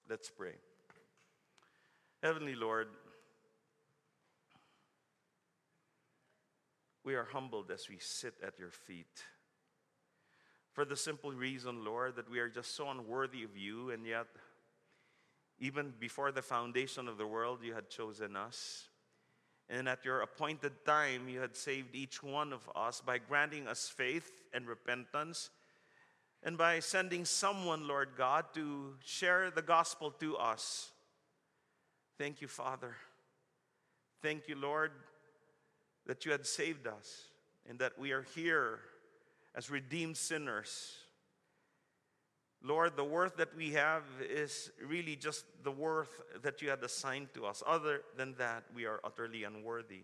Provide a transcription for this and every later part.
Let's pray. Heavenly Lord, we are humbled as we sit at your feet. For the simple reason, Lord, that we are just so unworthy of you, and yet, even before the foundation of the world, you had chosen us. And at your appointed time, you had saved each one of us by granting us faith and repentance, and by sending someone, Lord God, to share the gospel to us. Thank you, Father. Thank you, Lord, that you had saved us and that we are here as redeemed sinners. Lord, the worth that we have is really just the worth that you had assigned to us. Other than that, we are utterly unworthy.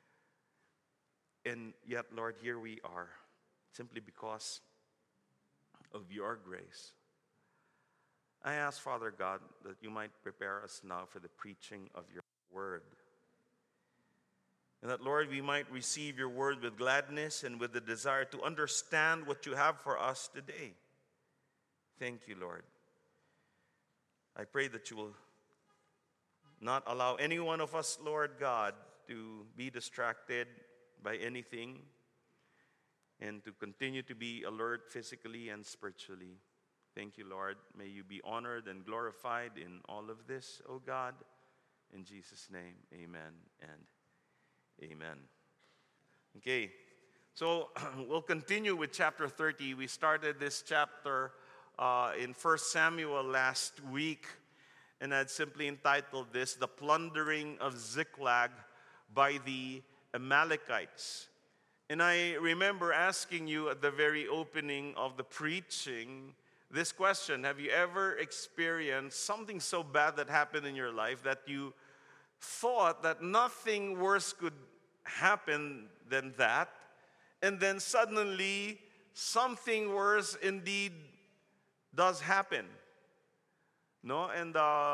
And yet, Lord, here we are, simply because of your grace. I ask, Father God, that you might prepare us now for the preaching of your word. And that, Lord, we might receive your word with gladness and with the desire to understand what you have for us today. Thank you, Lord. I pray that you will not allow any one of us, Lord God, to be distracted by anything and to continue to be alert physically and spiritually. Thank you, Lord. May you be honored and glorified in all of this, O God. In Jesus' name, amen and amen. Okay, so we'll continue with chapter 30. We started this chapter in 1 Samuel last week, and I'd simply entitled this, The Plundering of Ziklag by the Amalekites. And I remember asking you at the very opening of the preaching this question: have you ever experienced something so bad that happened in your life that you thought that nothing worse could happen than that, and then suddenly something worse indeed does happen? No, and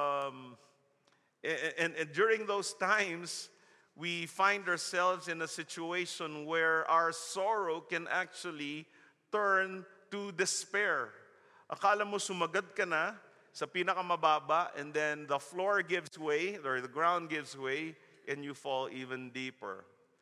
during those times, we find ourselves in a situation where our sorrow can actually turn to despair. Akala mo sumagat ka na sa pinakamababa, and then the floor gives way, or the ground gives way, and you fall even deeper.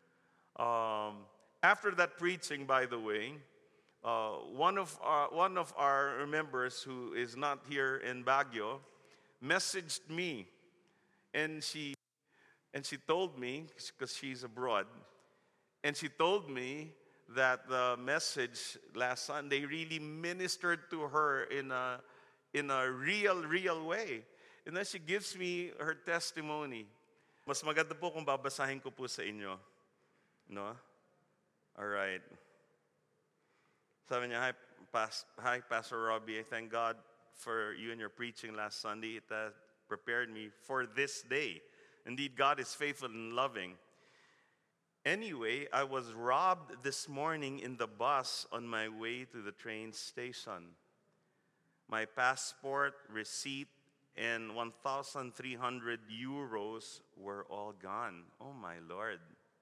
After that preaching, by the way, one of our members who is not here in Baguio messaged me, and she told me, because she's abroad, and she told me that the message last Sunday really ministered to her in a real way. And then she gives me her testimony. Mas maganda po kung babasahin ko po sa inyo. No? All right. Sabi niya, hi, Pastor Robbie. I thank God for you and your preaching last Sunday. It has prepared me for this day. Indeed, God is faithful and loving. Anyway, I was robbed this morning in the bus on my way to the train station. My passport, receipt, and 1,300 euros were all gone. Oh my Lord.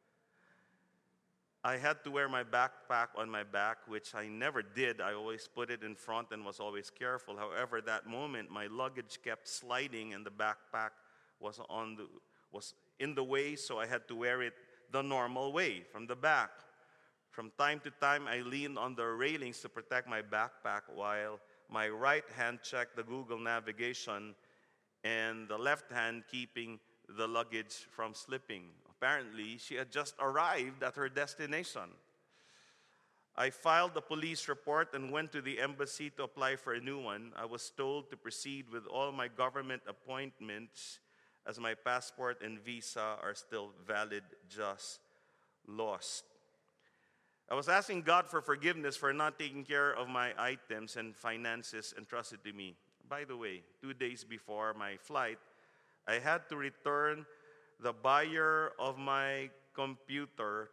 I had to wear my backpack on my back, which I never did. I always put it in front and was always careful. However, that moment, my luggage kept sliding and the backpack was in the way, so I had to wear it the normal way, from the back. From time to time, I leaned on the railings to protect my backpack while my right hand checked the Google navigation and the left hand keeping the luggage from slipping. Apparently, she had just arrived at her destination. I filed a police report and went to the embassy to apply for a new one. I was told to proceed with all my government appointments as my passport and visa are still valid, just lost. I was asking God for forgiveness for not taking care of my items and finances entrusted to me. By the way, 2 days before my flight, I had to return the buyer of my computer,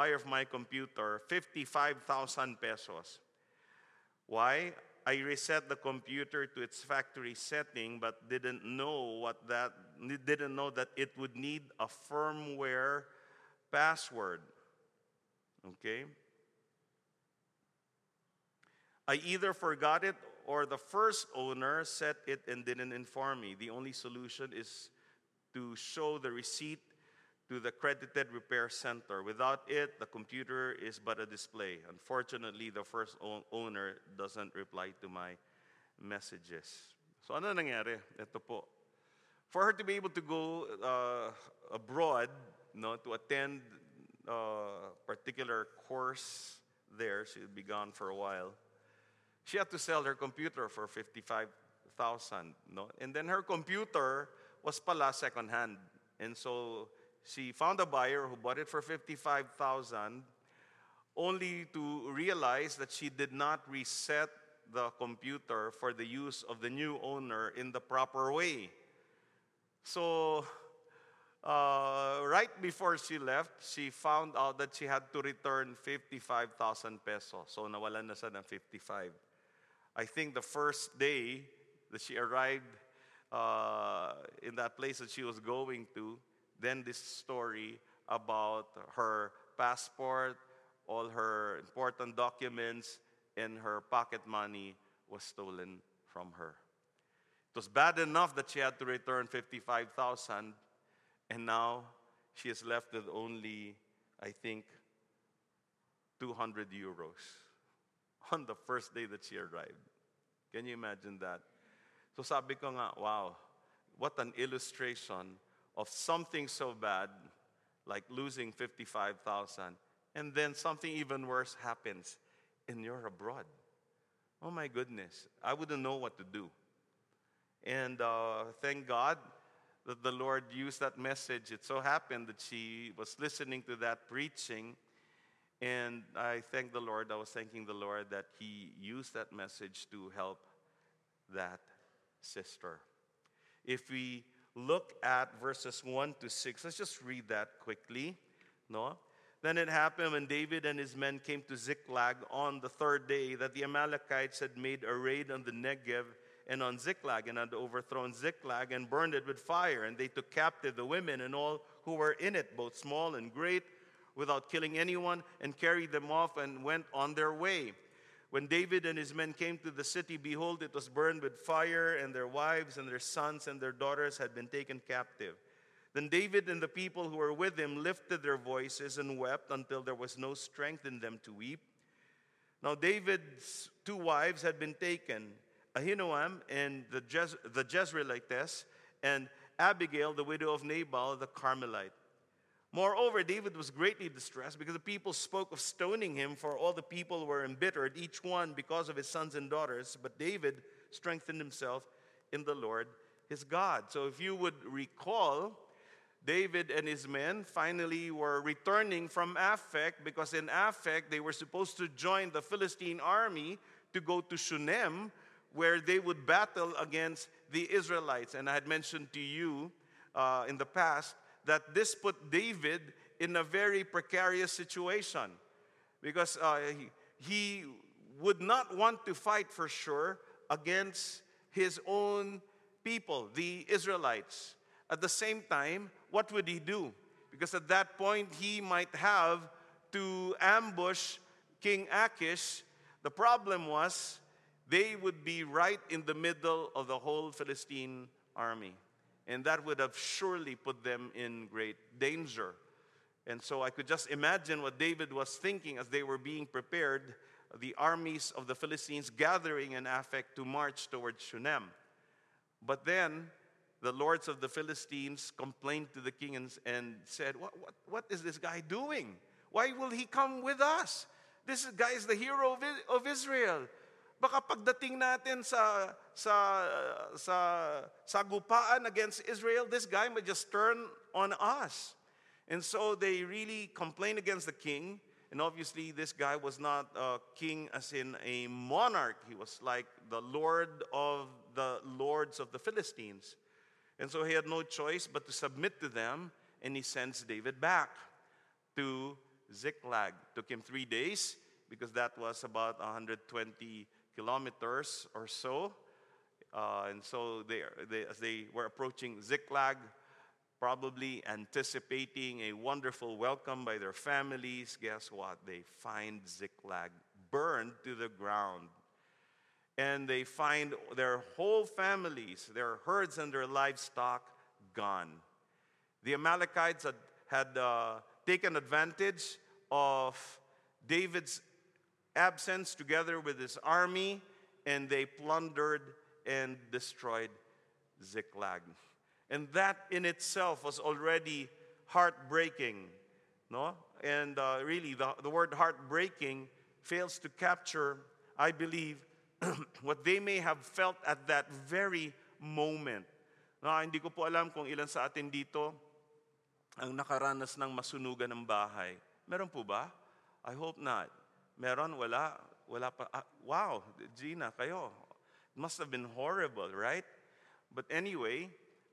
55,000 pesos. Why? I reset the computer to its factory setting, but didn't know that it would need a firmware password. Okay? I either forgot it or the first owner set it and didn't inform me. The only solution is to show the receipt to the credited repair center. Without it, the computer is but a display. Unfortunately, the first owner doesn't reply to my messages. So ano nangyari? Ito po. For her to be able to go abroad, to attend a particular course there, she would be gone for a while. She had to sell her computer for 55,000, And then her computer was pala second-hand. And so she found a buyer who bought it for 55,000, only to realize that she did not reset the computer for the use of the new owner in the proper way. So, right before she left, she found out that she had to return 55,000 pesos. So, nawalan na siya ng 55. I think the first day that she arrived in that place that she was going to, then this story about her passport, all her important documents, and her pocket money was stolen from her. It was bad enough that she had to return 55,000, and now she is left with only, I think, 200 euros on the first day that she arrived. Can you imagine that? So sabi ko nga, wow, what an illustration of something so bad like losing 55,000, and then something even worse happens and you're abroad. Oh my goodness, I wouldn't know what to do. And thank God that the Lord used that message. It so happened that she was listening to that preaching, and I was thanking the Lord that He used that message to help that sister. If we look at verses 1 to 6, let's just read that quickly. Then it happened when David and his men came to Ziklag on the third day that the Amalekites had made a raid on the Negev and on Ziklag, and had overthrown Ziklag and burned it with fire. And they took captive the women and all who were in it, both small and great, without killing anyone, and carried them off and went on their way. When David and his men came to the city, behold, it was burned with fire, and their wives and their sons and their daughters had been taken captive. Then David and the people who were with him lifted their voices and wept until there was no strength in them to weep. Now David's two wives had been taken, Ahinoam and the Jezreelitess, and Abigail, the widow of Nabal the Carmelite. Moreover, David was greatly distressed because the people spoke of stoning him, for all the people were embittered, each one because of his sons and daughters. But David strengthened himself in the Lord his God. So if you would recall, David and his men finally were returning from Aphek, because in Aphek they were supposed to join the Philistine army to go to Shunem, where they would battle against the Israelites. And I had mentioned to you in the past that this put David in a very precarious situation, because he would not want to fight for sure against his own people, the Israelites. At the same time, what would he do? Because at that point, he might have to ambush King Achish. The problem was, they would be right in the middle of the whole Philistine army. And that would have surely put them in great danger. And so I could just imagine what David was thinking as they were being prepared, the armies of the Philistines gathering in Aphek to march towards Shunem. But then the lords of the Philistines complained to the king and said, what is this guy doing? Why will he come with us? This guy is the hero of Israel. Baka pagdating natin sa sagupaan against Israel, this guy might just turn on us. And so they really complained against the king. And obviously this guy was not a king as in a monarch. He was like the lord of the lords of the Philistines. And so he had no choice but to submit to them, and he sends David back to Ziklag. Took him 3 days, because that was about 120 kilometers or so. And so as they were approaching Ziklag, probably anticipating a wonderful welcome by their families, guess what? They find Ziklag burned to the ground. and they find their whole families, their herds and their livestock gone. The Amalekites had taken advantage of David's absence together with his army, and they plundered and destroyed Ziklag. And that in itself was already heartbreaking, no? And really, the word heartbreaking fails to capture, I believe, what they may have felt at that very moment. No, hindi ko po alam kung ilan sa atin dito ang nakaranas ng masunugan ng bahay. Meron po ba? I hope not. Meron? Wala? Wala pa? Wow, Gina, kayo. It must have been horrible, right? But anyway,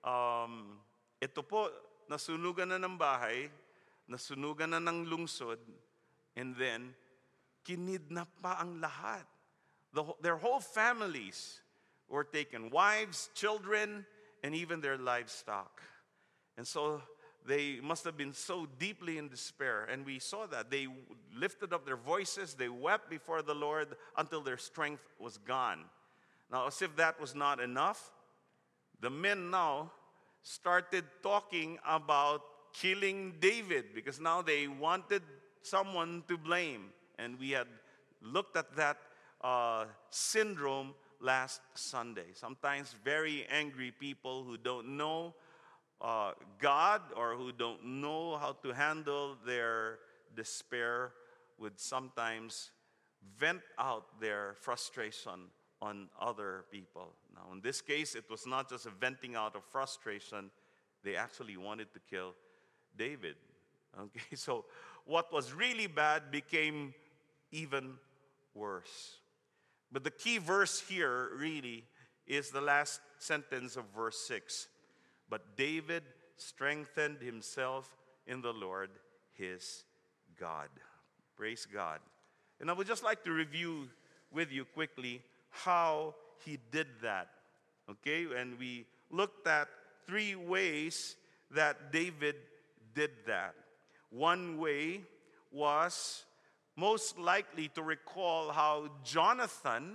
ito po, nasunugan na ng bahay, nasunugan na ng lungsod, and then, kinidnap pa ang lahat. Their whole families were taken, wives, children, and even their livestock. And so they must have been so deeply in despair. And we saw that. They lifted up their voices. They wept before the Lord until their strength was gone. Now, as if that was not enough, the men now started talking about killing David because now they wanted someone to blame. And we had looked at that syndrome last Sunday. Sometimes very angry people who don't know God or who don't know how to handle their despair would sometimes vent out their frustration on other people. Now, in this case, it was not just a venting out of frustration. They actually wanted to kill David. Okay, so what was really bad became even worse. But the key verse here really is the last sentence of verse 6. But David strengthened himself in the Lord his God. Praise God. And I would just like to review with you quickly how he did that. Okay, and we looked at 3 ways that David did that. One way was most likely to recall how Jonathan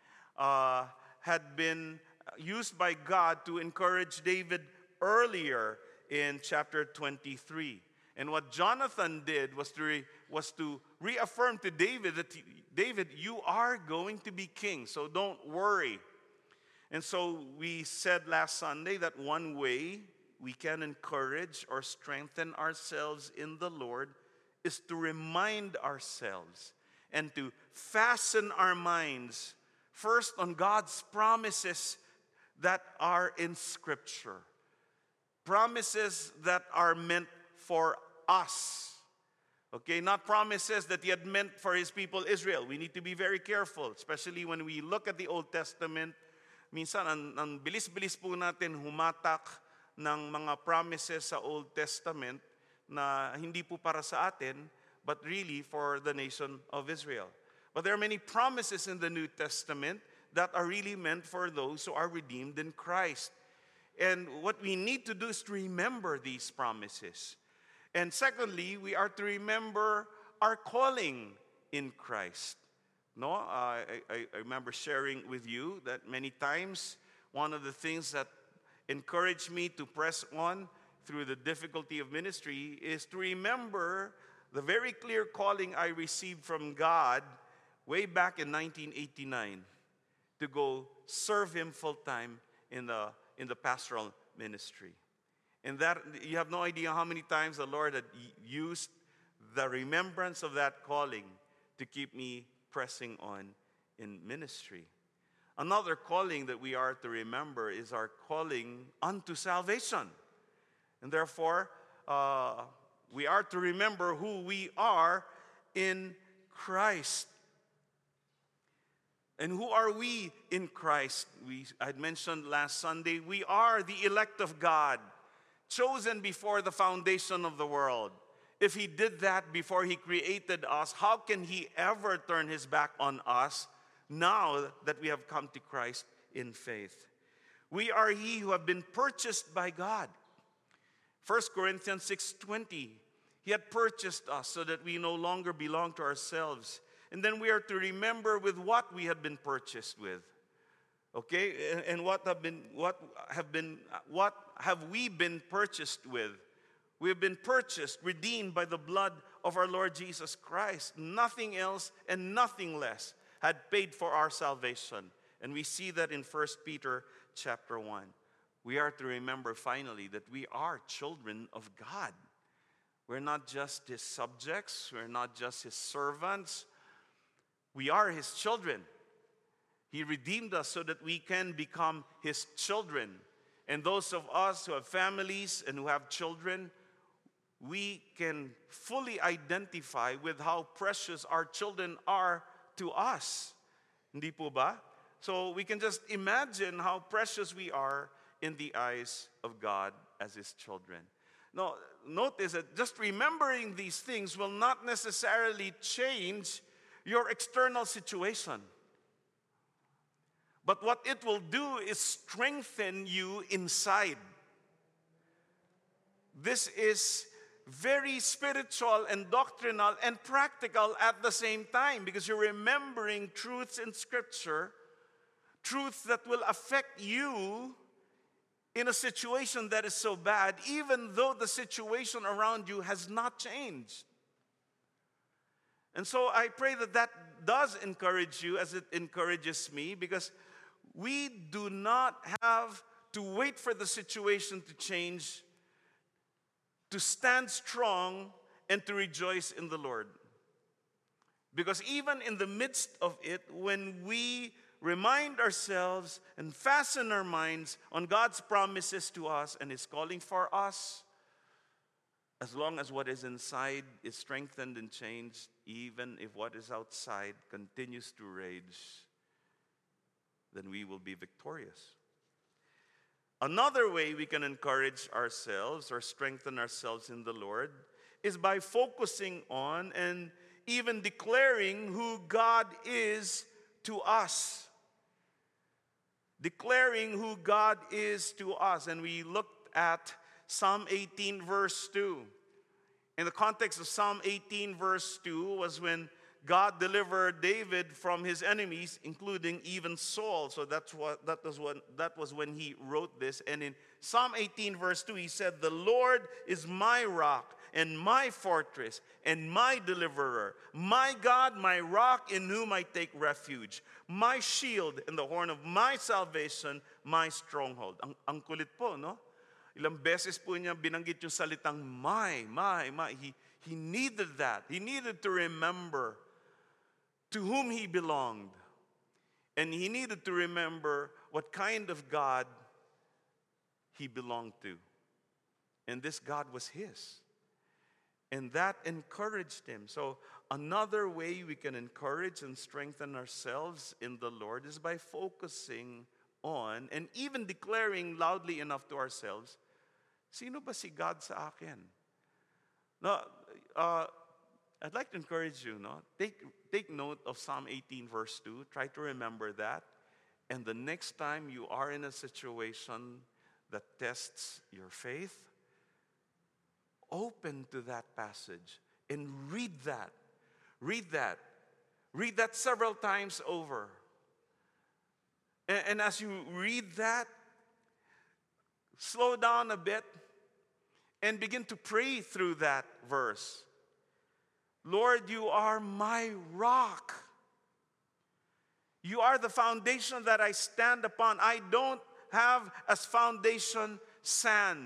had been used by God to encourage David earlier in chapter 23. And what Jonathan did was to reaffirm to David that, David, you are going to be king, so don't worry. And so we said last Sunday that one way we can encourage or strengthen ourselves in the Lord is to remind ourselves and to fasten our minds first on God's promises that are in Scripture. Promises that are meant for us. Okay, not promises that He had meant for His people Israel. We need to be very careful, especially when we look at the Old Testament. Minsan, ang bilis-bilis po natin humatak ng mga promises sa Old Testament na hindi po para sa atin, but really for the nation of Israel. But there are many promises in the New Testament that are really meant for those who are redeemed in Christ. And what we need to do is to remember these promises. And secondly, we are to remember our calling in Christ. No, I remember sharing with you that many times one of the things that encouraged me to press on through the difficulty of ministry is to remember the very clear calling I received from God way back in 1989 to go serve Him full time in the pastoral ministry. And that, you have no idea how many times the Lord had used the remembrance of that calling to keep me pressing on in ministry. Another calling that we are to remember is our calling unto salvation. And therefore, we are to remember who we are in Christ. And who are we in Christ? I had mentioned last Sunday, we are the elect of God, chosen before the foundation of the world. If He did that before He created us, how can He ever turn His back on us now that we have come to Christ in faith? We are He who have been purchased by God. 1 Corinthians 6:20, He had purchased us so that we no longer belong to ourselves. And then we are to remember with what we have been purchased with. Okay? And what have we been purchased with? We have been purchased, redeemed by the blood of our Lord Jesus Christ. Nothing else and nothing less had paid for our salvation. And we see that in 1 Peter chapter 1. We are to remember finally that we are children of God. We're not just His subjects. We're not just His servants. We are His children. He redeemed us so that we can become His children. And those of us who have families and who have children, we can fully identify with how precious our children are to us. Hindi po ba? So we can just imagine how precious we are in the eyes of God as His children. Now, notice that just remembering these things will not necessarily change your external situation. But what it will do is strengthen you inside. This is very spiritual and doctrinal and practical at the same time, because you're remembering truths in Scripture, truths that will affect you in a situation that is so bad, even though the situation around you has not changed. And so I pray that that does encourage you as it encourages me, because we do not have to wait for the situation to change to stand strong and to rejoice in the Lord. Because even in the midst of it, when we remind ourselves and fasten our minds on God's promises to us and His calling for us, as long as what is inside is strengthened and changed, even if what is outside continues to rage, then we will be victorious. Another way we can encourage ourselves or strengthen ourselves in the Lord is by focusing on and even declaring who God is to us. Declaring who God is to us. And we looked at Psalm 18 verse 2. In the context of Psalm 18 verse 2 was when God delivered David from his enemies, including even Saul. So that was when he wrote this. And in Psalm 18 verse 2, he said, "The Lord is my rock and my fortress and my deliverer, my God, my rock in whom I take refuge, my shield and the horn of my salvation, my stronghold." Ang kulit po, no? Ilang beses po niya binanggit yung salitang my. He needed that. He needed to remember to whom he belonged. And he needed to remember what kind of God he belonged to. And this God was his. And that encouraged him. So another way we can encourage and strengthen ourselves in the Lord is by focusing on and even declaring loudly enough to ourselves, sino ba si God sa akin? Now, I'd like to encourage you, no? Take note of Psalm 18 verse 2. Try to remember that. And the next time you are in a situation that tests your faith, open to that passage and read that. Read that. Read that several times over. And as you read that, slow down a bit and begin to pray through that verse. Lord, you are my rock. You are the foundation that I stand upon. I don't have as foundation sand.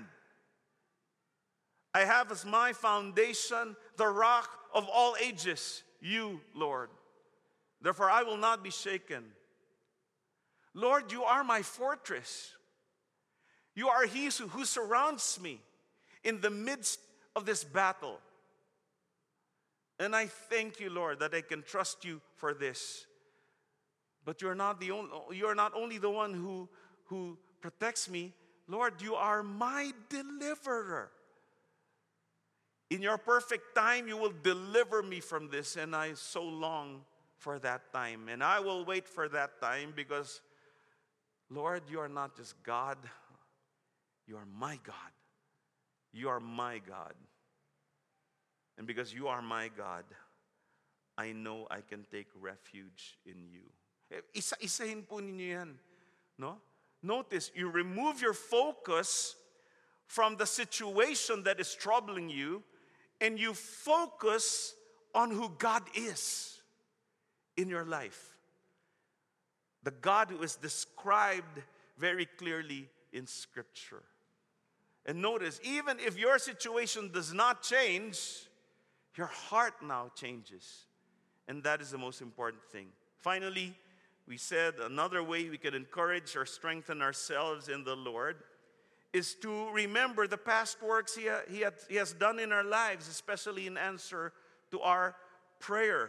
I have as my foundation the rock of all ages, you, Lord. Therefore, I will not be shaken. Lord, you are my fortress. You are He who surrounds me in the midst of this battle. And I thank you, Lord, that I can trust you for this. But you're not only the one who protects me. Lord, you are my deliverer. In your perfect time, you will deliver me from this, and I so long for that time. And I will wait for that time because, Lord, you are not just God. You are my God. You are my God. And because you are my God, I know I can take refuge in you. Isa-isahin po ninyo yan. No? Notice, you remove your focus from the situation that is troubling you, and you focus on who God is in your life. The God who is described very clearly in Scripture. And notice, even if your situation does not change, your heart now changes. And that is the most important thing. Finally, we said another way we can encourage or strengthen ourselves in the Lord is to remember the past works He has done in our lives, especially in answer to our prayer.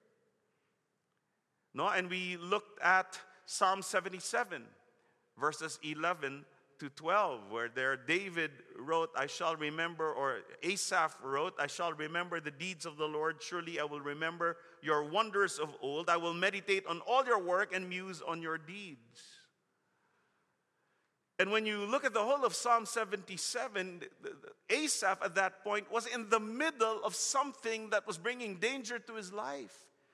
No, and we looked at Psalm 77, verses 11 to 12, where there David wrote, I shall remember, or Asaph wrote, I shall remember the deeds of the Lord. Surely I will remember your wonders of old. I will meditate on all your work and muse on your deeds. And when you look at the whole of Psalm 77, Asaph at that point was in the middle of something that was bringing danger to his life.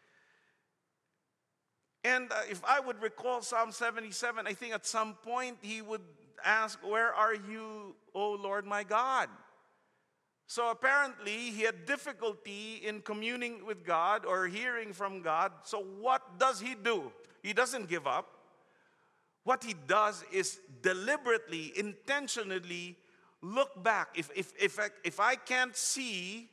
And if I would recall Psalm 77, I think at some point he would ask, where are you, O Lord my God? So apparently he had difficulty in communing with God or hearing from God. So what does he do? He doesn't give up. What he does is deliberately, intentionally look back. If I can't see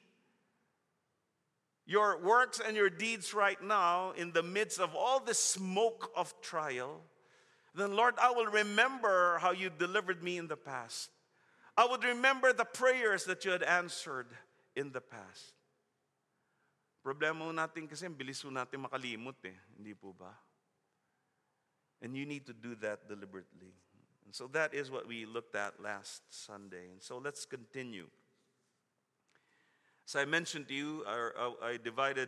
your works and your deeds right now in the midst of all the smoke of trial, then Lord, I will remember how you delivered me in the past. I would remember the prayers that you had answered in the past. Problema natin kasi, bilis natin makalimot hindi po ba? And you need to do that deliberately. And so that is what we looked at last Sunday. And so let's continue. As I mentioned to you, I divided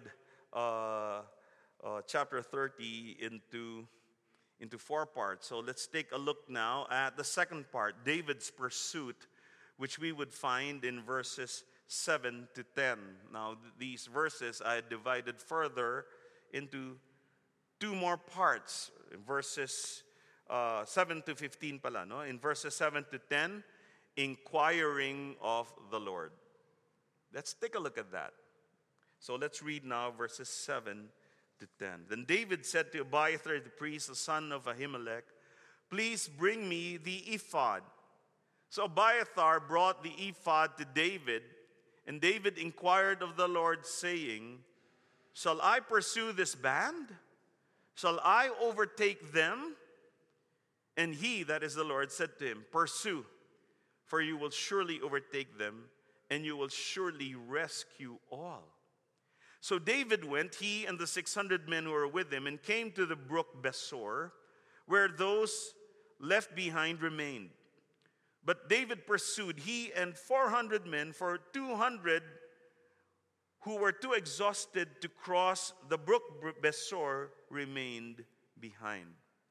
chapter 30 into 4 parts. So let's take a look now at the second part, David's pursuit, which we would find in verses 7 to 10. Now, these verses I divided further into 2 more parts, in verses 7 to 15 pala, no? In verses 7 to 10, inquiring of the Lord. Let's take a look at that. So let's read now verses 7 to 10. Then David said to Abiathar the priest, the son of Ahimelech, please bring me the ephod. So Abiathar brought the ephod to David, and David inquired of the Lord, saying, shall I pursue this band? Shall I overtake them? And he, that is the Lord, said to him, pursue, for you will surely overtake them, and you will surely rescue all. So David went, he and the 600 men who were with him, and came to the brook Besor, where those left behind remained. But David pursued, he and 400 men, for 200 who were too exhausted to cross the brook Besor remained behind.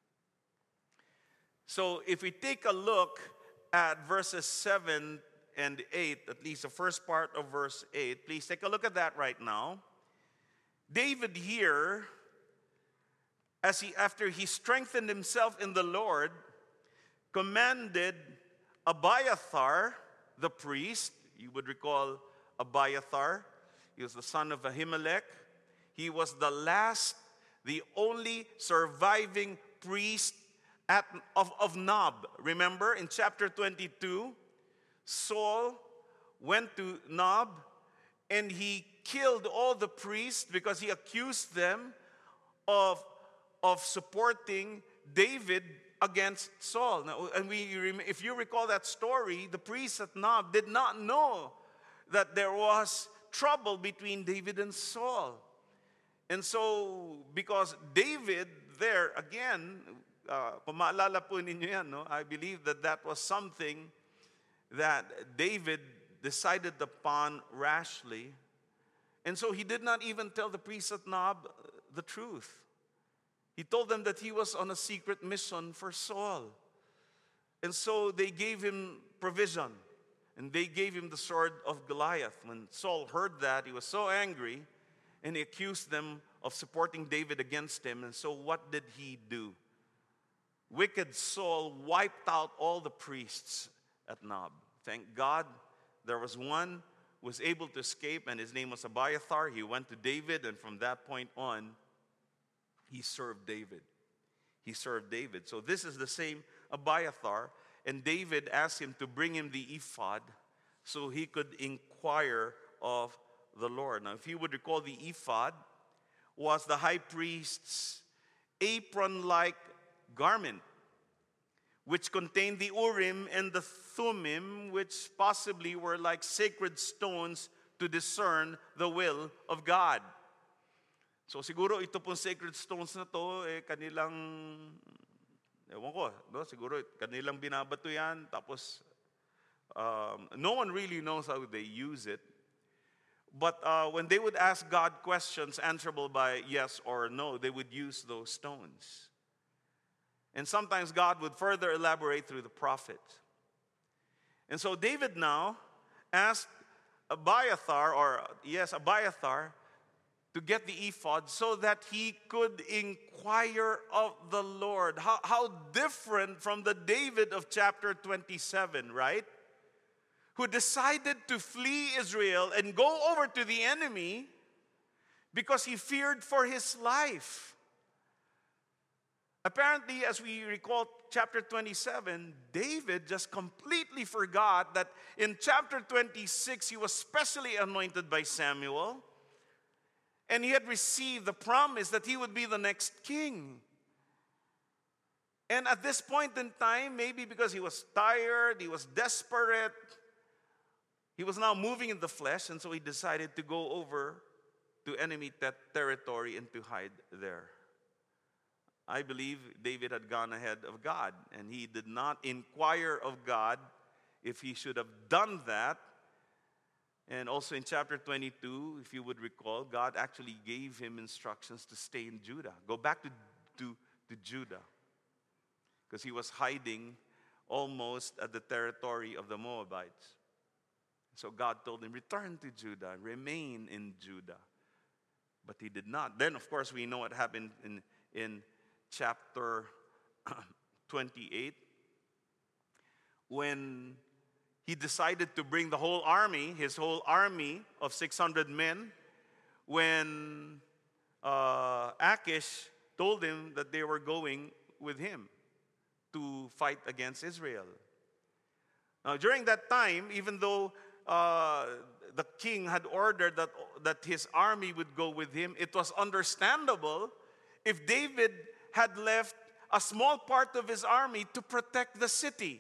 So if we take a look at verses 7 and 8, at least the first part of verse 8, please take a look at that right now. David here, after he strengthened himself in the Lord, commanded Abiathar, the priest. You would recall Abiathar. He was the son of Ahimelech. He was the only surviving priest of Nob. Remember, in chapter 22, Saul went to Nob and he killed all the priests because he accused them of supporting David against Saul. Now, and if you recall that story, the priests at Nob did not know that there was trouble between David and Saul. And so, because David there, again, kung maalala po ninyo yan, no? I believe that was something that David decided upon rashly. And so he did not even tell the priests at Nob the truth. He told them that he was on a secret mission for Saul. And so they gave him provision. And they gave him the sword of Goliath. When Saul heard that, he was so angry. and he accused them of supporting David against him. And so what did he do? Wicked Saul wiped out all the priests at Nob. Thank God there was one who was able to escape, and his name was Abiathar. He went to David, and from that point on, he served David. He served David. So this is the same Abiathar, and David asked him to bring him the ephod so he could inquire of the Lord. Now, if you would recall, the ephod was the high priest's apron-like garment, which contained the Urim and the Thummim, which possibly were like sacred stones to discern the will of God. So siguro ito pong sacred stones na to, kanilang, ewan ko, no? Siguro kanilang binabato yan, tapos no one really knows how they use it. But when they would ask God questions answerable by yes or no, they would use those stones. And sometimes God would further elaborate through the prophet. And so David now asked Abiathar to get the ephod so that he could inquire of the Lord. How different from the David of chapter 27, right? Who decided to flee Israel and go over to the enemy because he feared for his life. Apparently, as we recall chapter 27, David just completely forgot that in chapter 26, he was specially anointed by Samuel, and he had received the promise that he would be the next king. And at this point in time, maybe because he was tired, he was desperate, he was now moving in the flesh, and so he decided to go over to enemy territory and to hide there. I believe David had gone ahead of God, and he did not inquire of God if he should have done that. And also in chapter 22, if you would recall, God actually gave him instructions to stay in Judah. Go back to Judah, because he was hiding almost at the territory of the Moabites. So God told him, return to Judah, remain in Judah. But he did not. Then, of course, we know what happened in chapter 28, when he decided to bring the whole army, his whole army of 600 men, when Achish told him that they were going with him to fight against Israel. Now, during that time, even though the king had ordered that his army would go with him, it was understandable if David had left a small part of his army to protect the city.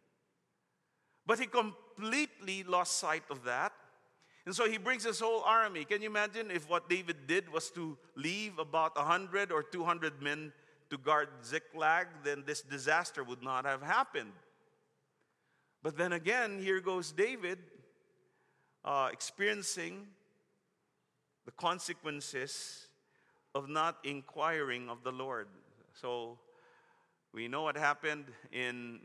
But he completely lost sight of that. And so he brings his whole army. Can you imagine if what David did was to leave about 100 or 200 men to guard Ziklag? Then this disaster would not have happened. But then again, here goes David experiencing the consequences of not inquiring of the Lord. So we know what happened in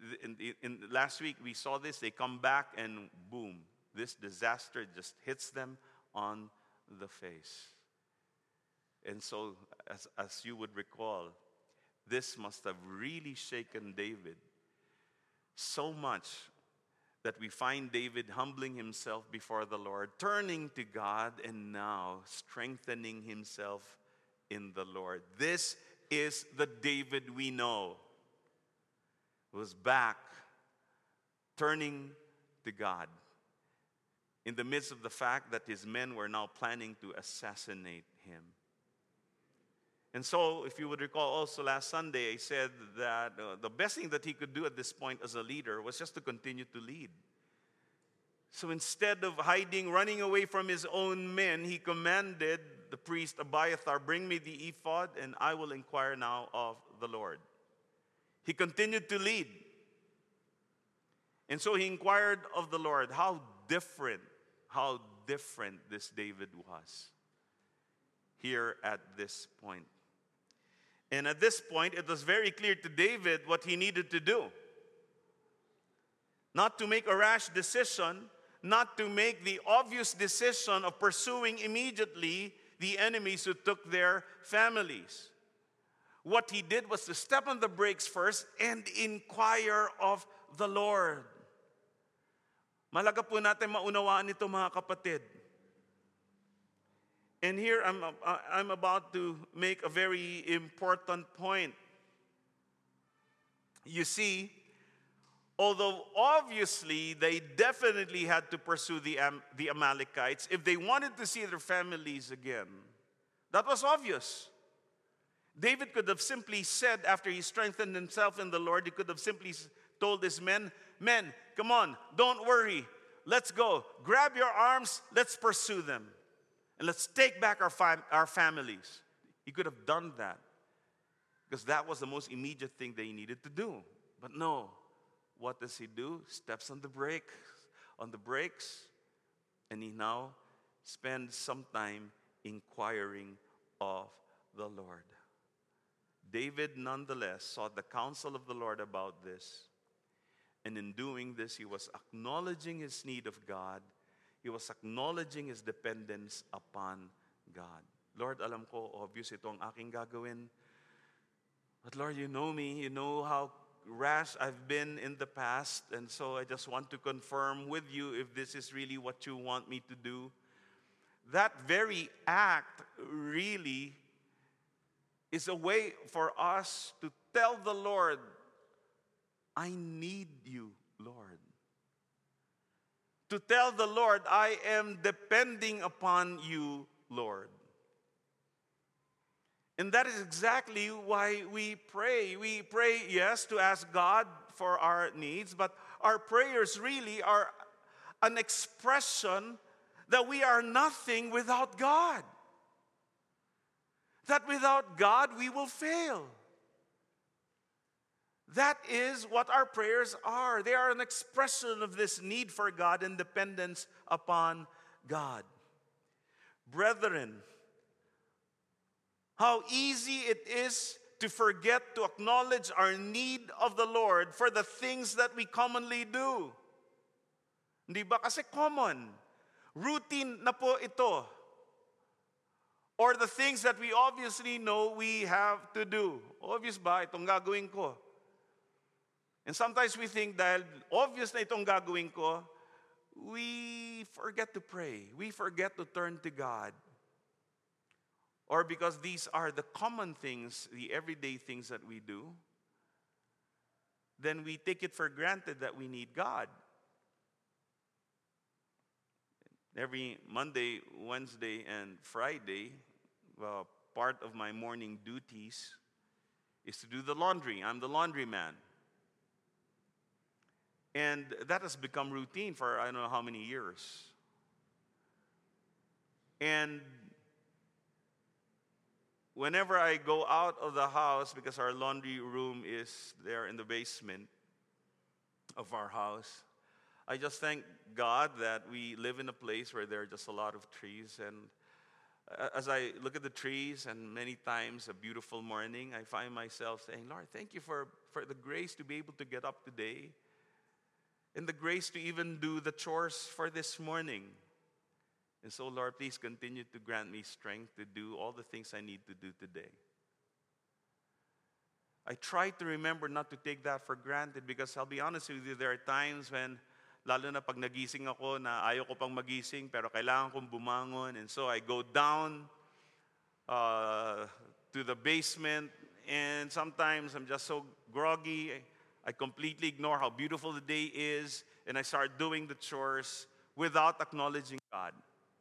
last week. We saw this. They come back and boom, this disaster just hits them on the face. And so, as you would recall, this must have really shaken David so much that we find David humbling himself before the Lord, turning to God, and now strengthening himself in the Lord. This is the David we know, who was back, turning to God in the midst of the fact that his men were now planning to assassinate him. And so, if you would recall also last Sunday, I said that the best thing that he could do at this point as a leader was just to continue to lead. So instead of hiding, running away from his own men, he commanded the priest Abiathar, bring me the ephod and I will inquire now of the Lord. He continued to lead. And so he inquired of the Lord. How different this David was here at this point. And at this point, it was very clear to David what he needed to do. Not to make a rash decision, not to make the obvious decision of pursuing immediately the enemies who took their families. What he did was to step on the brakes first and inquire of the Lord. Malaga po natin maunawaan ito, mga kapatid. And here I'm about to make a very important point. You see, although obviously they definitely had to pursue the Amalekites if they wanted to see their families again. That was obvious. David could have simply said, after he strengthened himself in the Lord, he could have simply told his men, come on, don't worry, let's go. Grab your arms, let's pursue them. And let's take back our families. He could have done that, because that was the most immediate thing they needed to do. But no, what does he do? Steps on the brakes, and he now spends some time inquiring of the Lord. David nonetheless sought the counsel of the Lord about this. And in doing this, he was acknowledging his need of God. He was acknowledging his dependence upon God. Lord, alam ko, obvious ito ang aking gagawin. But Lord, you know me. You know how rash I've been in the past. And so I just want to confirm with you if this is really what you want me to do. That very act really is a way for us to tell the Lord, I need you, Lord. To tell the Lord, I am depending upon you, Lord. And that is exactly why we pray. We pray, yes, to ask God for our needs, but our prayers really are an expression that we are nothing without God. That without God, we will fail. That is what our prayers are. They are an expression of this need for God and dependence upon God. Brethren, how easy it is to forget to acknowledge our need of the Lord for the things that we commonly do. Hindi ba? Kasi common. Routine na po ito. Or the things that we obviously know we have to do. Obvious ba? Itong gagawin ko. And sometimes we think dahil obvious na itong gagawin ko, we forget to pray. We forget to turn to God. Or because these are the common things, the everyday things that we do, then we take it for granted that we need God. Every Monday, Wednesday, and Friday, part of my morning duties is to do the laundry. I'm the laundryman. And that has become routine for I don't know how many years. And whenever I go out of the house, because our laundry room is there in the basement of our house, I just thank God that we live in a place where there are just a lot of trees. And as I look at the trees, and many times a beautiful morning, I find myself saying, Lord, thank you for the grace to be able to get up today, and the grace to even do the chores for this morning. And so, Lord, please continue to grant me strength to do all the things I need to do today. I try to remember not to take that for granted, because I'll be honest with you, there are times when, lalo na pag nagising ako na ayaw ko pang magising, pero kailangan kong bumangon. And so I go down to the basement, and sometimes I'm just so groggy, I completely ignore how beautiful the day is, and I start doing the chores without acknowledging God.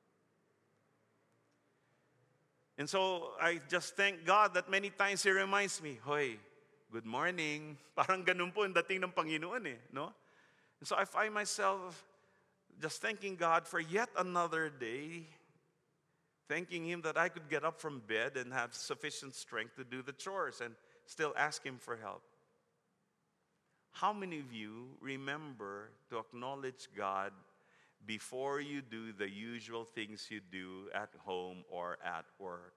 And so I just thank God that many times He reminds me, Hoy, good morning. Parang ganun po ang dating ng Panginoon no? And so I find myself just thanking God for yet another day, thanking Him that I could get up from bed and have sufficient strength to do the chores and still ask Him for help. How many of you remember to acknowledge God before you do the usual things you do at home or at work?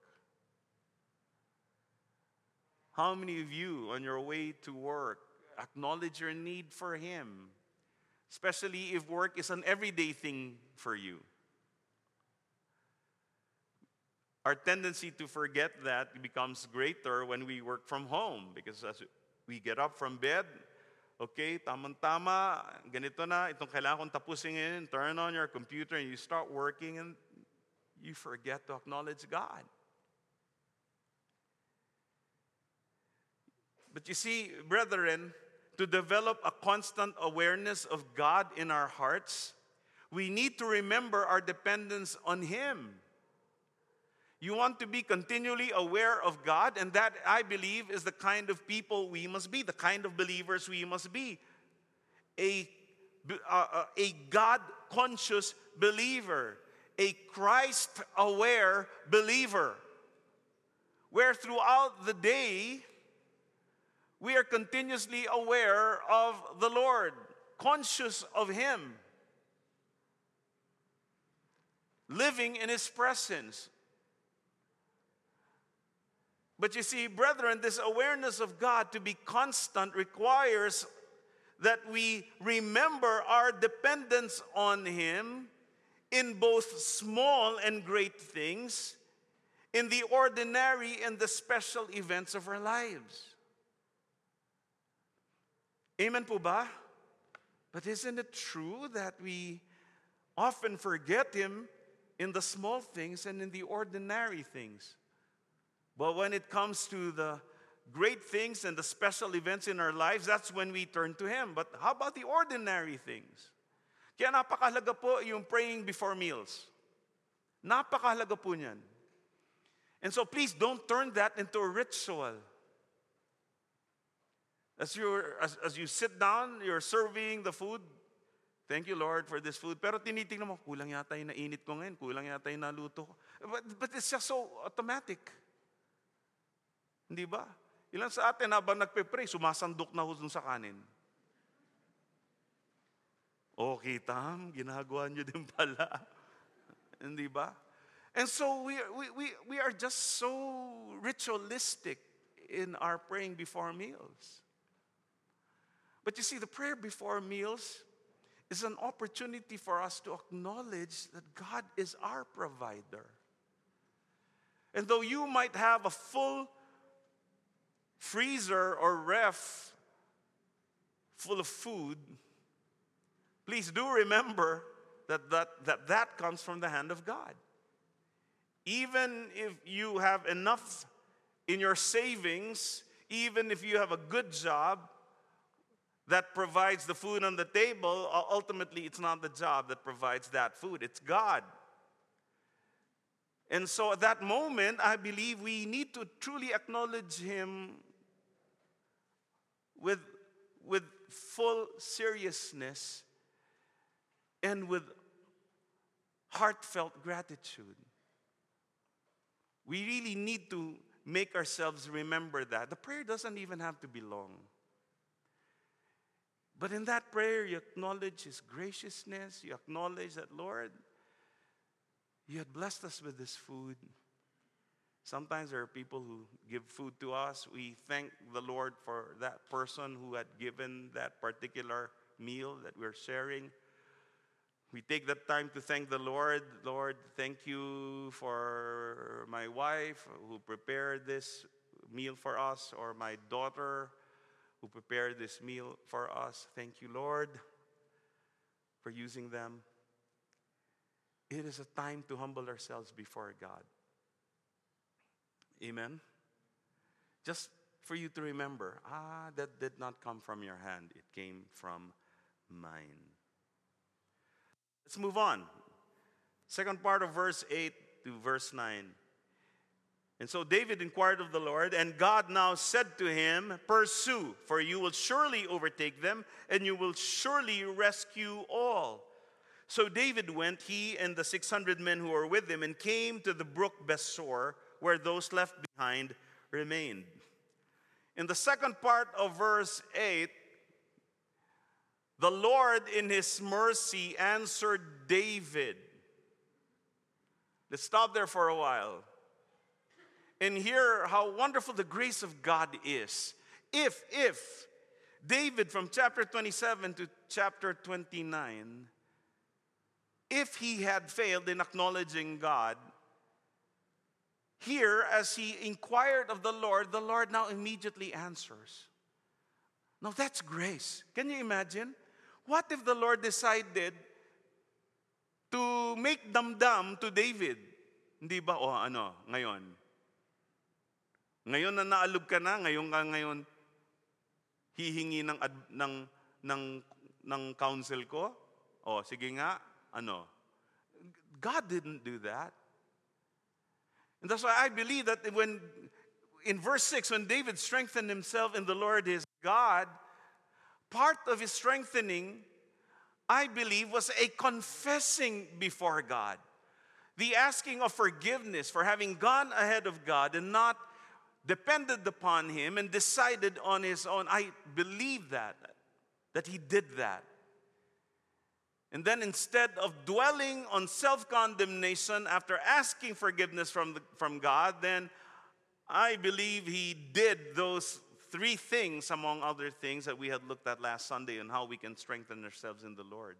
How many of you on your way to work acknowledge your need for Him, especially if work is an everyday thing for you? our tendency to forget that becomes greater when we work from home. Because as we get up from bed, okay, tamang-tama, ganito na, itong kailangan kong tapusin ngayon, turn on your computer and you start working and you forget to acknowledge God. But you see, brethren, to develop a constant awareness of God in our hearts, we need to remember our dependence on Him. You want to be continually aware of God, and that, I believe, is the kind of people we must be, the kind of believers we must be. A God-conscious believer, a Christ-aware believer, where throughout the day, we are continuously aware of the Lord, conscious of Him, living in His presence. But you see, brethren, this awareness of God to be constant requires that we remember our dependence on Him in both small and great things, in the ordinary and the special events of our lives. Amen po ba? But isn't it true that we often forget Him in the small things and in the ordinary things? But when it comes to the great things and the special events in our lives, that's when we turn to Him. But how about the ordinary things? Kaya napakahalaga po yung praying before meals. Napakahalaga po niyan. And so please don't turn that into a ritual. As you sit down, you're serving the food. Thank you, Lord, for this food. Pero tinitingnan mo, kulang yata yung nainit ko ngayon, kulang yata yung naluto ko. But it's just so automatic. Hindi ba? Ilan sa atin habang nagpe-pray, sumasandok na ho dun sa kanin. Okay, Tam, ginagawa nyo din pala. Hindi ba? And so we are just so ritualistic in our praying before meals. But you see, the prayer before meals is an opportunity for us to acknowledge that God is our provider. And though you might have a full freezer or ref full of food, please do remember that comes from the hand of God. Even if you have enough in your savings, even if you have a good job that provides the food on the table, ultimately it's not the job that provides that food, it's God. And so at that moment, I believe we need to truly acknowledge Him with full seriousness and with heartfelt gratitude. We really need to make ourselves remember that. The prayer doesn't even have to be long. But in that prayer, you acknowledge His graciousness. You acknowledge that, Lord, You had blessed us with this food. Sometimes there are people who give food to us. We thank the Lord for that person who had given that particular meal that we're sharing. We take that time to thank the Lord. Lord, thank you for my wife who prepared this meal for us, or my daughter who prepared this meal for us. Thank you, Lord, for using them. It is a time to humble ourselves before God. Amen? Just for you to remember, that did not come from your hand. It came from mine. Let's move on. Second part of verse 8 to verse 9. And so David inquired of the Lord, and God now said to him, "Pursue, for you will surely overtake them, and you will surely rescue all." So David went, he and the 600 men who were with him, and came to the brook Besor, where those left behind remained. In the second part of verse 8, the Lord in His mercy answered David. Let's stop there for a while and hear how wonderful the grace of God is. If David from chapter 27 to chapter 29, if he had failed in acknowledging God, here, as he inquired of the Lord now immediately answers. Now that's grace. Can you imagine? What if the Lord decided to make damdam to David? Hindi ba? O ano, ngayon? Ngayon na naalog ka na, ngayon hihingi ng counsel ko? O, sige nga, ano? God didn't do that. And that's why I believe that when, in verse 6, when David strengthened himself in the Lord his God, part of his strengthening, I believe, was a confessing before God. The asking of forgiveness for having gone ahead of God and not depended upon him and decided on his own. I believe that he did that. And then instead of dwelling on self-condemnation after asking forgiveness from God, then I believe he did those three things, among other things that we had looked at last Sunday, on how we can strengthen ourselves in the Lord.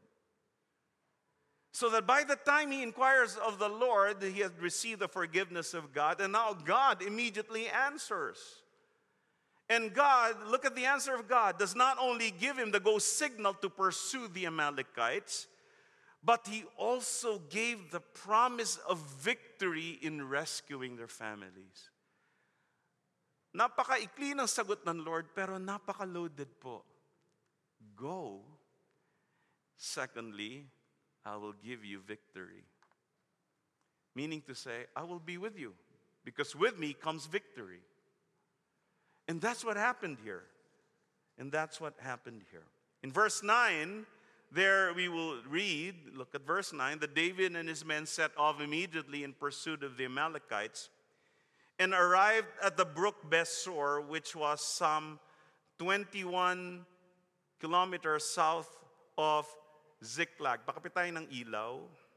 So that by the time he inquires of the Lord, he has received the forgiveness of God, and now God immediately answers. And God, look at the answer of God, does not only give him the go signal to pursue the Amalekites, but he also gave the promise of victory in rescuing their families. Napaka-ikli ng sagot ng Lord, pero napaka-loaded po. Go. Secondly, I will give you victory. Meaning to say, I will be with you, because with me comes victory. And that's what happened here. In verse 9, there we will read, look at verse 9, that David and his men set off immediately in pursuit of the Amalekites and arrived at the brook Besor, which was some 21 kilometers south of Ziklag. Pakapit tayo ng ilaw.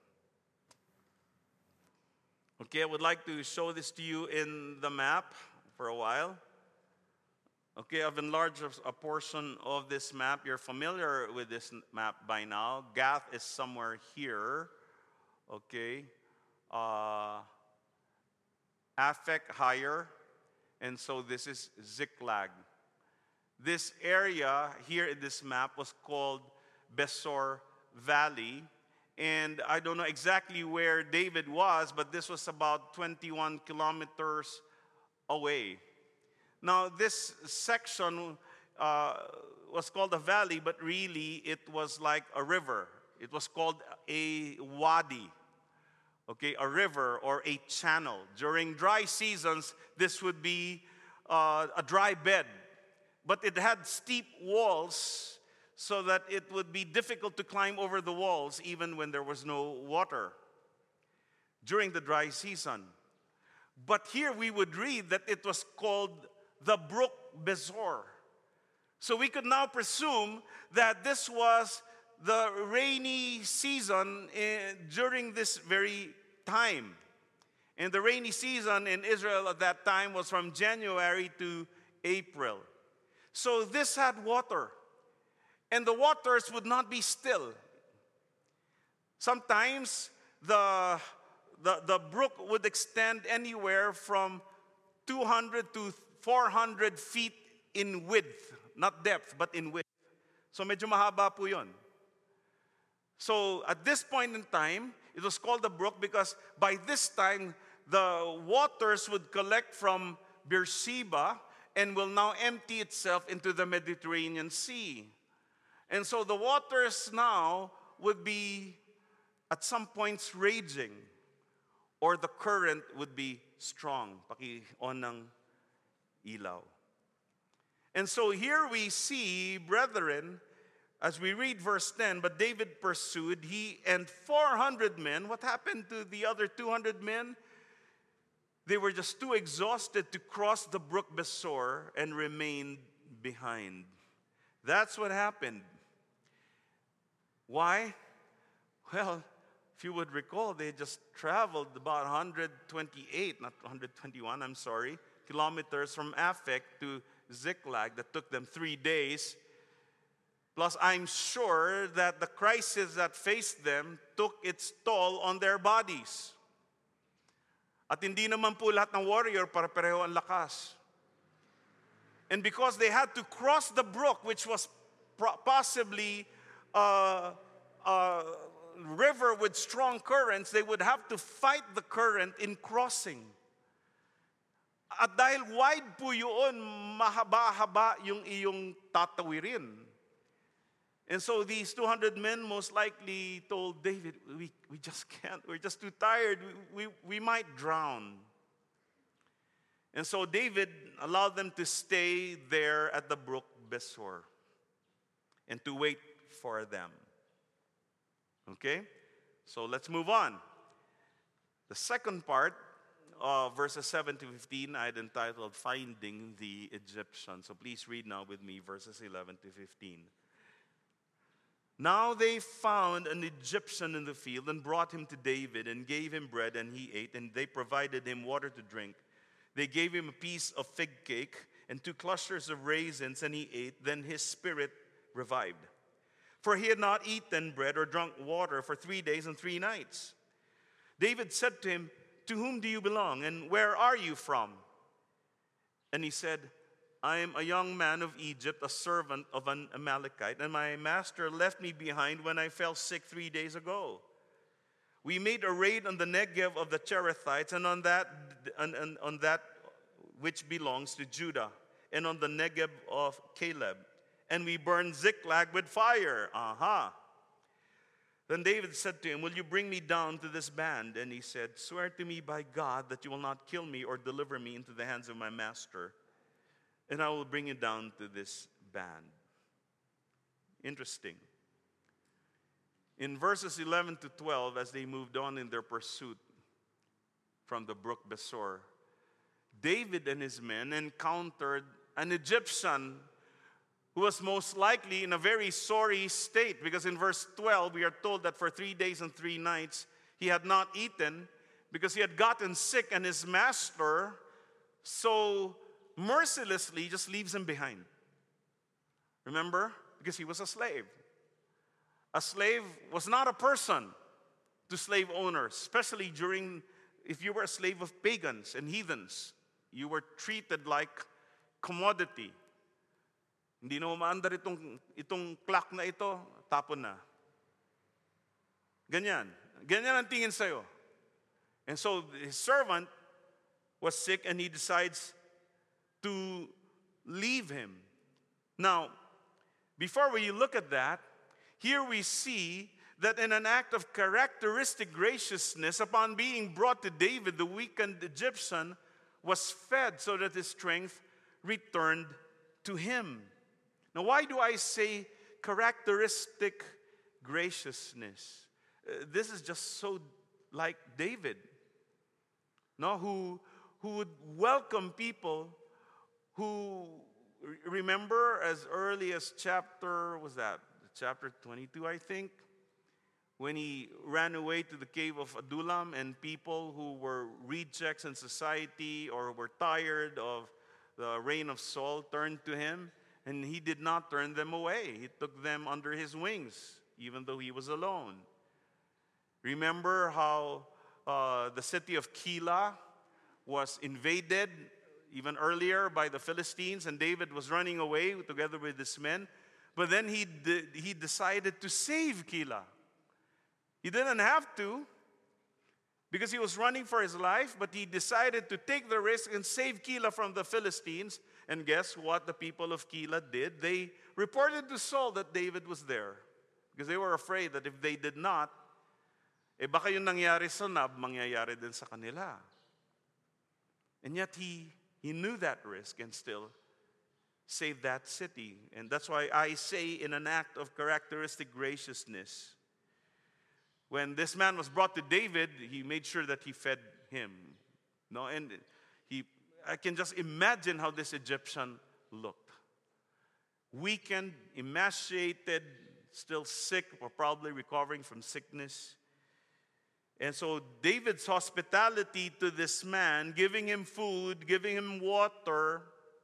Okay, I would like to show this to you in the map for a while. Okay, I've enlarged a portion of this map. You're familiar with this map by now. Gath is somewhere here. Okay. Afek higher. And so this is Ziklag. This area here in this map was called Besor Valley. And I don't know exactly where David was, but this was about 21 kilometers away. Now, this section was called a valley, but really it was like a river. It was called a wadi, okay, a river or a channel. During dry seasons, this would be a dry bed, but it had steep walls so that it would be difficult to climb over the walls even when there was no water during the dry season. But here we would read that it was called the brook Besor. So we could now presume that this was the rainy season during this very time. And the rainy season in Israel at that time was from January to April. So this had water. And the waters would not be still. Sometimes the brook would extend anywhere from 200 to 400 feet in width. Not depth, but in width. So medyo mahaba po yun. So at this point in time, it was called the brook because by this time, the waters would collect from Beersheba and will now empty itself into the Mediterranean Sea. And so the waters now would be at some points raging, or the current would be strong. Paki-on ng ilaw. And so here we see, brethren, as we read verse 10, but David pursued, he and 400 men. What happened to the other 200 men? They were just too exhausted to cross the brook Besor and remained behind. That's what happened. Why? Well, if you would recall, they just traveled about 121 kilometers from Afek to Ziklag. That took them 3 days. Plus, I'm sure that the crisis that faced them took its toll on their bodies. At hindi naman po lahat ng warrior pare-pareho ang lakas. And because they had to cross the brook, which was possibly a river with strong currents, they would have to fight the current in crossing. At dahil wide po yun, mahaba-haba yung iyong tatawirin. And so these 200 men most likely told David, we just can't, we're just too tired, we might drown. And so David allowed them to stay there at the brook Besor and to wait for them. Okay? So let's move on. The second part of verses 7 to 15, I had entitled Finding the Egyptian. So please read now with me verses 11 to 15. Now they found an Egyptian in the field and brought him to David and gave him bread and he ate, and they provided him water to drink. They gave him a piece of fig cake and 2 clusters of raisins, and he ate. Then his spirit revived. For he had not eaten bread or drunk water for 3 days and 3 nights. David said to him, "To whom do you belong, and where are you from?" And he said, "I am a young man of Egypt, a servant of an Amalekite, and my master left me behind when I fell sick 3 days ago. We made a raid on the Negev of the Cherethites and on that which belongs to Judah, and on the Negev of Caleb. And we burned Ziklag with fire." Aha. Then David said to him, "Will you bring me down to this band?" And he said, "Swear to me by God that you will not kill me or deliver me into the hands of my master, and I will bring you down to this band." Interesting. In verses 11 to 12, as they moved on in their pursuit from the brook Besor, David and his men encountered an Egyptian who was most likely in a very sorry state, because in verse 12 we are told that for 3 days and 3 nights he had not eaten because he had gotten sick, and his master so mercilessly just leaves him behind. Remember? Because he was a slave. A slave was not a person to slave owners, especially if you were a slave of pagans and heathens. You were treated like commodity. Hindi na umaandar itong clock na ito, tapon na. Ganyan. Ganyan ang tingin sa'yo. And so his servant was sick, and he decides to leave him. Now, before we look at that, here we see that in an act of characteristic graciousness, upon being brought to David, the weakened Egyptian was fed so that his strength returned to him. Now, why do I say characteristic graciousness? This is just so like David, no? Who would welcome people who, remember as early as chapter 22, I think, when he ran away to the cave of Adullam, and people who were rejects in society or were tired of the reign of Saul turned to him, and he did not turn them away. He took them under his wings, even though he was alone. Remember how the city of Keilah was invaded even earlier by the Philistines, and David was running away together with his men. But then he decided to save Keilah. He didn't have to, because he was running for his life, but he decided to take the risk and save Keilah from the Philistines. And guess what the people of Keilah did? They reported to Saul that David was there, because they were afraid that if they did not, baka yung nangyari sa Nob, mangyayari din sa kanila. And yet he knew that risk and still saved that city. And that's why I say, in an act of characteristic graciousness, when this man was brought to David, he made sure that he fed him. No, and I can just imagine how this Egyptian looked. Weakened, emaciated, still sick, or probably recovering from sickness. And so David's hospitality to this man, giving him food, giving him water,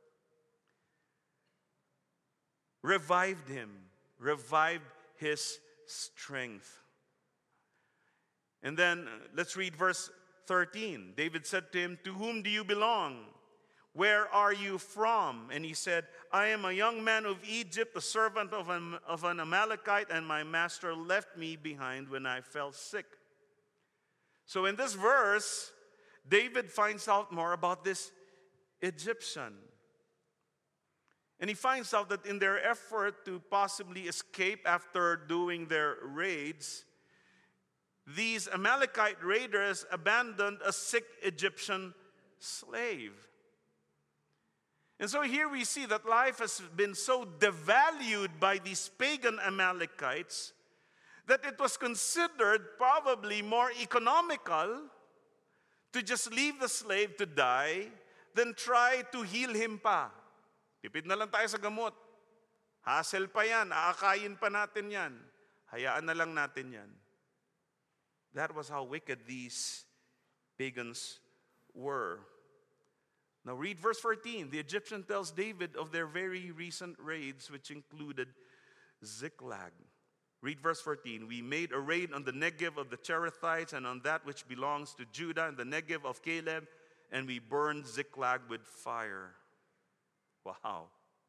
revived him, revived his strength. And then let's read verse 13. David said to him, "To whom do you belong? Where are you from?" And he said, "I am a young man of Egypt, a servant of an Amalekite, and my master left me behind when I fell sick." So in this verse, David finds out more about this Egyptian. And he finds out that in their effort to possibly escape after doing their raids, these Amalekite raiders abandoned a sick Egyptian slave. And so here we see that life has been so devalued by these pagan Amalekites that it was considered probably more economical to just leave the slave to die than try to heal him pa. Tipid na lang tayo sa gamot. Hassle pa yan, aakayin pa natin yan. Hayaan na lang natin yan. That was how wicked these pagans were. Now read verse 14. The Egyptian tells David of their very recent raids, which included Ziklag. Read verse 14. "We made a raid on the Negev of the Cherethites and on that which belongs to Judah and the Negev of Caleb, and we burned Ziklag with fire." Wow.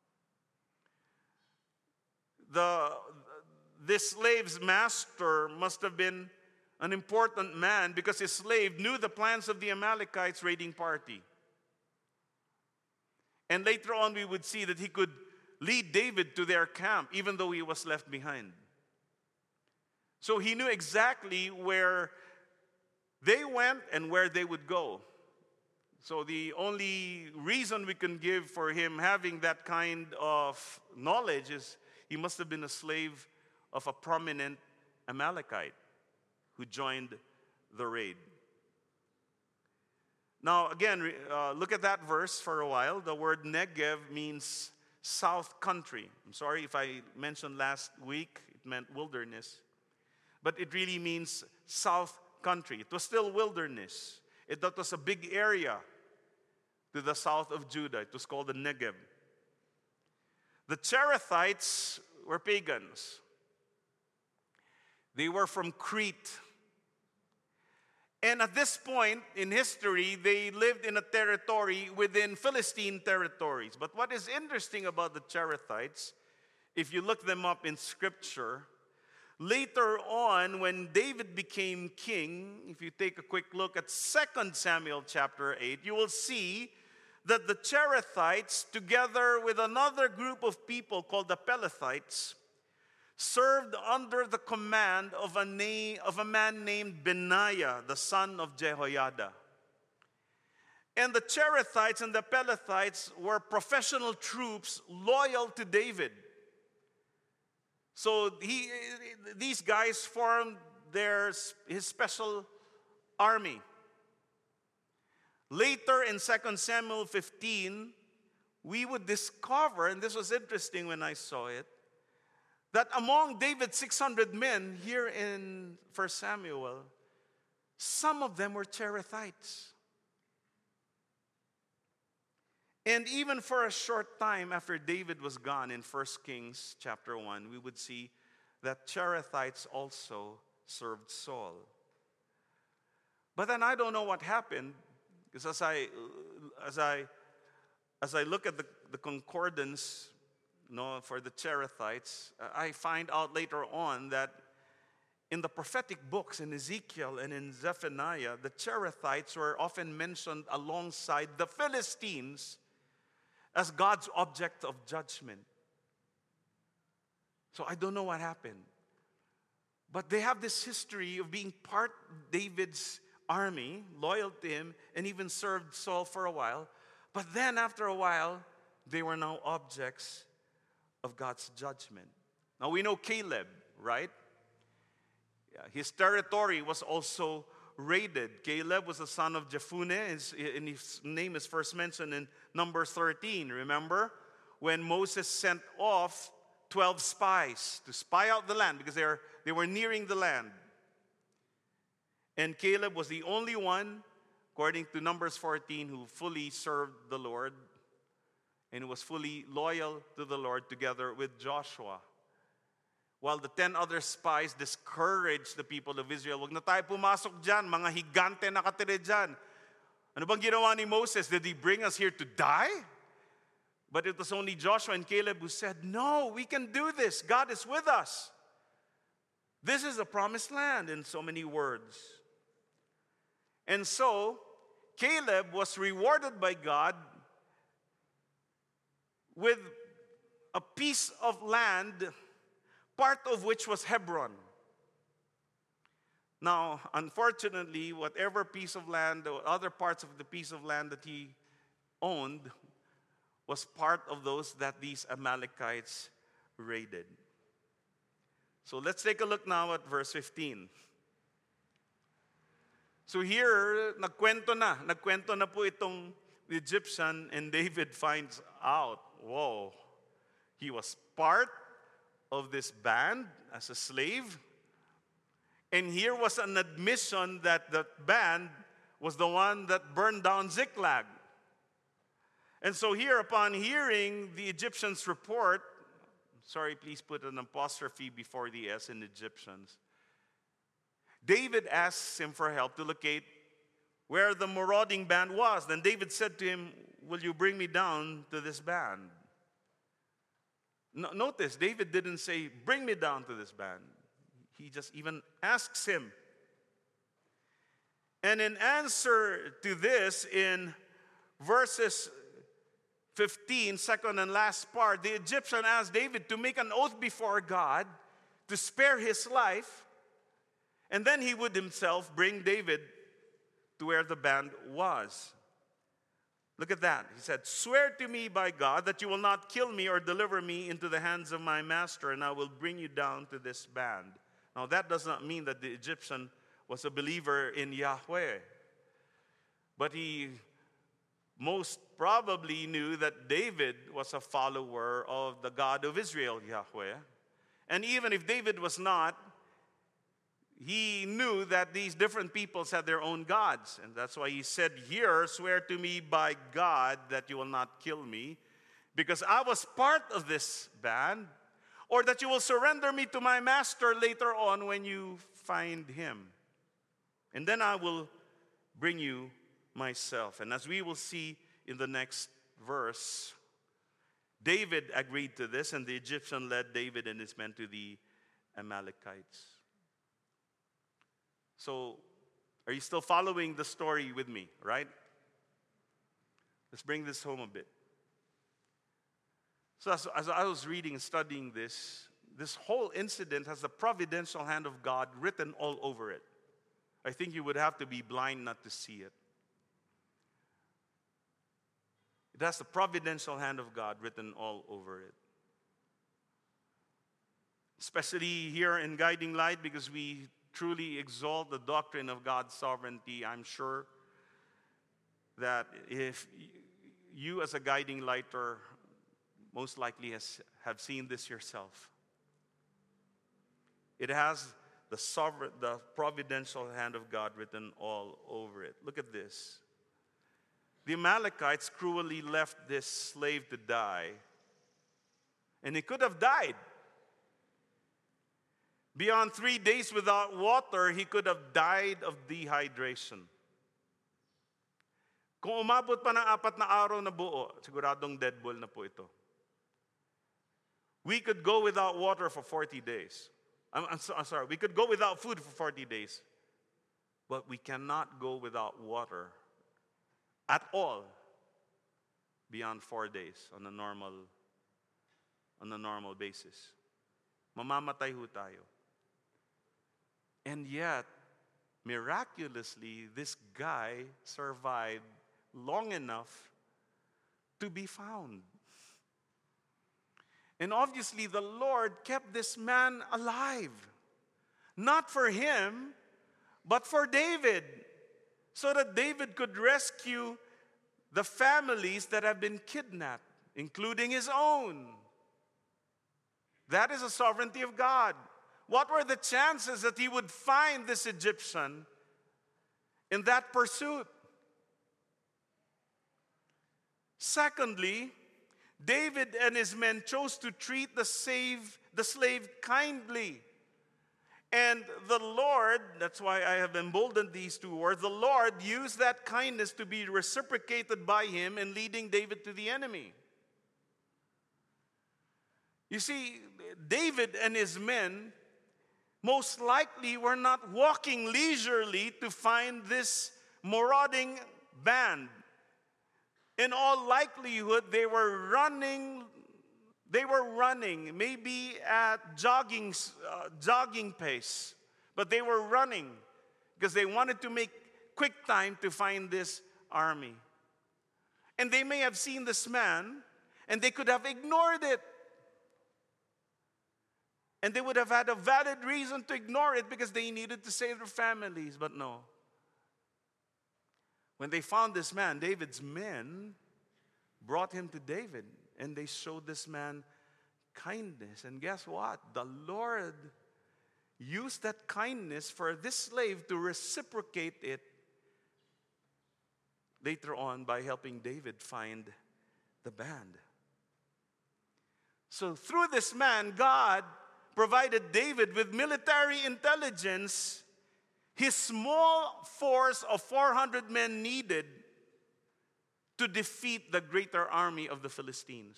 This slave's master must have been an important man because his slave knew the plans of the Amalekites' raiding party. And later on we would see that he could lead David to their camp even though he was left behind. So he knew exactly where they went and where they would go. So the only reason we can give for him having that kind of knowledge is he must have been a slave of a prominent Amalekite who joined the raid. Now again, look at that verse for a while. The word Negev means south country. I'm sorry if I mentioned last week it meant wilderness. But it really means south country. It was still wilderness. That was a big area to the south of Judah. It was called the Negev. The Cherethites were pagans. They were from Crete. And at this point in history, they lived in a territory within Philistine territories. But what is interesting about the Cherethites, if you look them up in Scripture, later on, when David became king, if you take a quick look at 2 Samuel chapter 8, you will see that the Cherethites, together with another group of people called the Pelethites, served under the command of a man named Benaiah, the son of Jehoiada. And the Cherethites and the Pelethites were professional troops loyal to David. So these guys formed his special army. Later in 2 Samuel 15, we would discover, and this was interesting when I saw it, that among David's 600 men here in 1 Samuel, some of them were Cherethites. And even for a short time after David was gone in 1 Kings chapter 1, we would see that Cherethites also served Saul. But then I don't know what happened, because as I look at the concordance, for the Cherethites, I find out later on that in the prophetic books in Ezekiel and in Zephaniah, the Cherethites were often mentioned alongside the Philistines as God's object of judgment. So I don't know what happened. But they have this history of being part David's army, loyal to him, and even served Saul for a while. But then after a while, they were now objects of God's judgment. Now we know Caleb, right? Yeah, his territory was also raided. Caleb was the son of Jephunneh, and his name is first mentioned in Numbers 13. Remember? When Moses sent off 12 spies to spy out the land because they were nearing the land. And Caleb was the only one, according to Numbers 14, who fully served the Lord and was fully loyal to the Lord together with Joshua. while the 10 other spies discouraged the people of Israel. Wag na tayo pumasok dyan, mga higante nakatira dyan. Ano bang ginawa ni Moses? Did he bring us here to die? But it was only Joshua and Caleb who said, no, we can do this. God is with us. This is a promised land, in so many words. And so, Caleb was rewarded by God with a piece of land, part of which was Hebron. Now, unfortunately, whatever piece of land, or other parts of the piece of land that he owned, was part of those that these Amalekites raided. So let's take a look now at verse 15. So here, nagkwento na po itong Egyptian, and David finds out, whoa, he was part of this band as a slave. And here was an admission that the band was the one that burned down Ziklag. And so here, upon hearing the Egyptians' report, sorry, please put an apostrophe before the S in Egyptians. David asks him for help to locate where the marauding band was. Then David said to him, will you bring me down to this band? Notice, David didn't say, bring me down to this band. He just even asks him. And in answer to this, in verses 15, second and last part, the Egyptian asked David to make an oath before God to spare his life, and then he would himself bring David to where the band was. Look at that. He said, swear to me by God that you will not kill me or deliver me into the hands of my master, and I will bring you down to this band. Now, that does not mean that the Egyptian was a believer in Yahweh, but he most probably knew that David was a follower of the God of Israel, Yahweh. And even if David was not, he knew that these different peoples had their own gods. And that's why he said here, swear to me by God that you will not kill me, because I was part of this band, or that you will surrender me to my master later on when you find him. And then I will bring you myself. And as we will see in the next verse, David agreed to this, and the Egyptian led David and his men to the Amalekites. So, are you still following the story with me, right? Let's bring this home a bit. So as I was reading and studying this whole incident has the providential hand of God written all over it. I think you would have to be blind not to see it. It has the providential hand of God written all over it. Especially here in Guiding Light, because we truly exalt the doctrine of God's sovereignty. I'm sure that if you as a guiding lighter most likely have seen this yourself. It has the providential hand of God written all over it. Look at this. The Amalekites cruelly left this slave to die, and he could have died. Beyond 3 days without water, he could have died of dehydration. Kung umabot pa ng 4 na araw na buo, siguradong dead ball na po ito. We could go without water for 40 days. I'm sorry, we could go without food for 40 days. But we cannot go without water at all beyond 4 days on a normal basis. Mamamatay ho tayo. And yet, miraculously, this guy survived long enough to be found. And obviously, the Lord kept this man alive. Not for him, but for David. So that David could rescue the families that have been kidnapped, including his own. That is the sovereignty of God. What were the chances that he would find this Egyptian in that pursuit? Secondly, David and his men chose to treat the the slave kindly. And the Lord, that's why I have emboldened these two words, the Lord used that kindness to be reciprocated by him in leading David to the enemy. You see, David and his men most likely were not walking leisurely to find this marauding band. In all likelihood, they were running, maybe at jogging pace. But they were running because they wanted to make quick time to find this army. And they may have seen this man, and they could have ignored it. And they would have had a valid reason to ignore it because they needed to save their families. But no. When they found this man, David's men brought him to David. And they showed this man kindness. And guess what? The Lord used that kindness for this slave to reciprocate it later on by helping David find the band. So through this man, God provided David with military intelligence his small force of 400 men needed to defeat the greater army of the Philistines.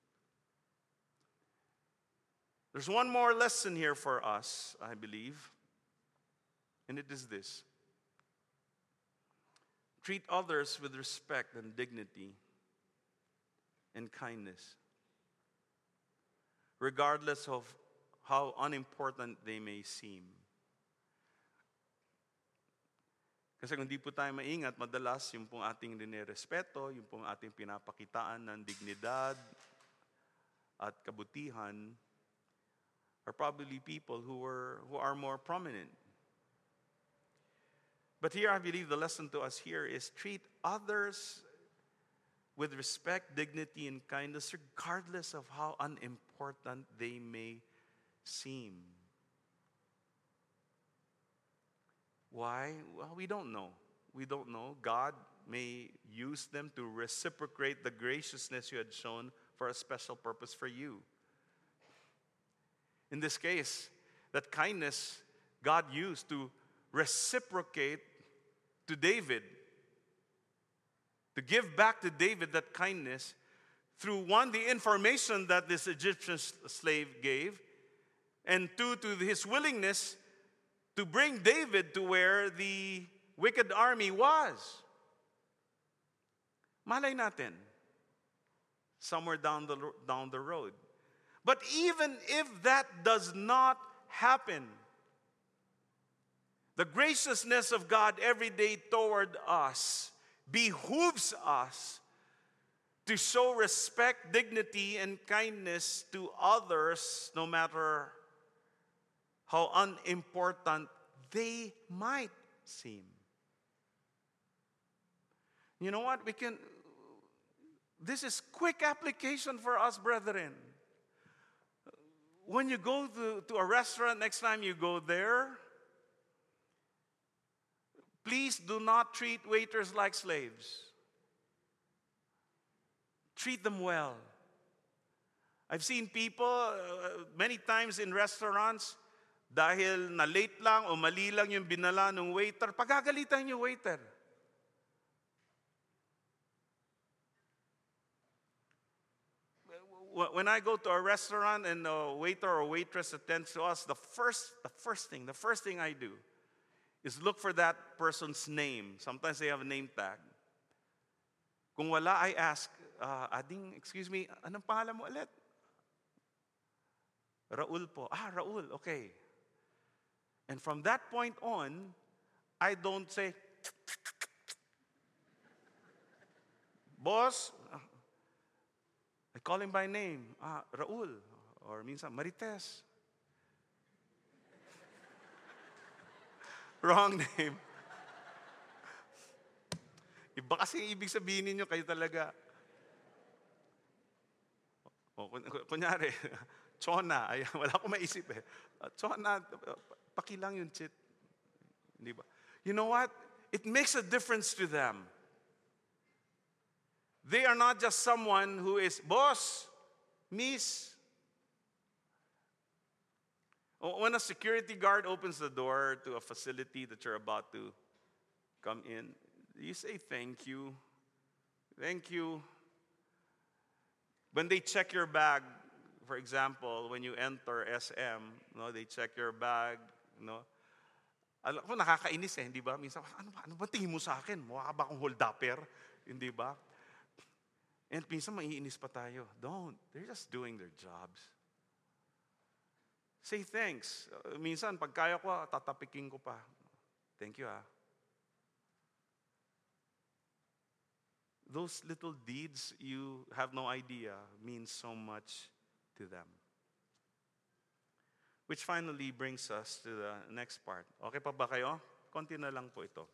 There's one more lesson here for us, I believe, and it is this. Treat others with respect and dignity and kindness, regardless of how unimportant they may seem. Kasi kung di po tayo maingat, madalas yung pong ating ninerespeto, yung pong ating pinapakitaan ng dignidad at kabutihan are probably people who are more prominent. But here I believe the lesson to us here is treat others with respect, dignity, and kindness, regardless of how unimportant they may seem. Why? Well, we don't know. We don't know. God may use them to reciprocate the graciousness you had shown for a special purpose for you. In this case, that kindness God used to reciprocate to David, to give back to David that kindness through one, the information that this Egyptian slave gave, and two, to his willingness to bring David to where the wicked army was. Malay natin, somewhere down the road. But even if that does not happen, the graciousness of God every day toward us behooves us to show respect, dignity, and kindness to others, no matter how unimportant they might seem. You know what? This is quick application for us, brethren. When you go to a restaurant, next time you go there, please do not treat waiters like slaves. Treat them well. I've seen people many times in restaurants, dahil na late lang o mali lang yung binala ng waiter, pagagalitan yung waiter. When I go to a restaurant and a waiter or waitress attends to us, the first thing I do is look for that person's name. Sometimes they have a name tag. Kung wala, I ask, Ading, excuse me, anong pangalan mo ulit? Raul po. Raul, okay. And from that point on, I don't say, boss, I call him by name, Raul, or minsan, Marites. Wrong name. Iba kasi ibig sabihin ninyo, kayo talaga. Kunyari, Chona, wala akong maisip eh. Chona, pakilang yung chit. Di ba? You know what? It makes a difference to them. They are not just someone who is, boss, miss. When a security guard opens the door to a facility that you're about to come in, you say thank you. Thank you. When they check your bag, for example, when you enter SM, they check your bag, Alam ko, nakakainis hindi ba? Minsan, ano ba tingin mo sa akin? Mukha ba akong hold-upper? Hindi ba? And minsan maiinis pa tayo. Don't. They're just doing their jobs. Say thanks. Minsan, pag kaya ko, tatapikin ko pa. Thank you, Those little deeds, you have no idea, mean so much to them. Which finally brings us to the next part. Okay pa ba kayo? Konti na lang po ito.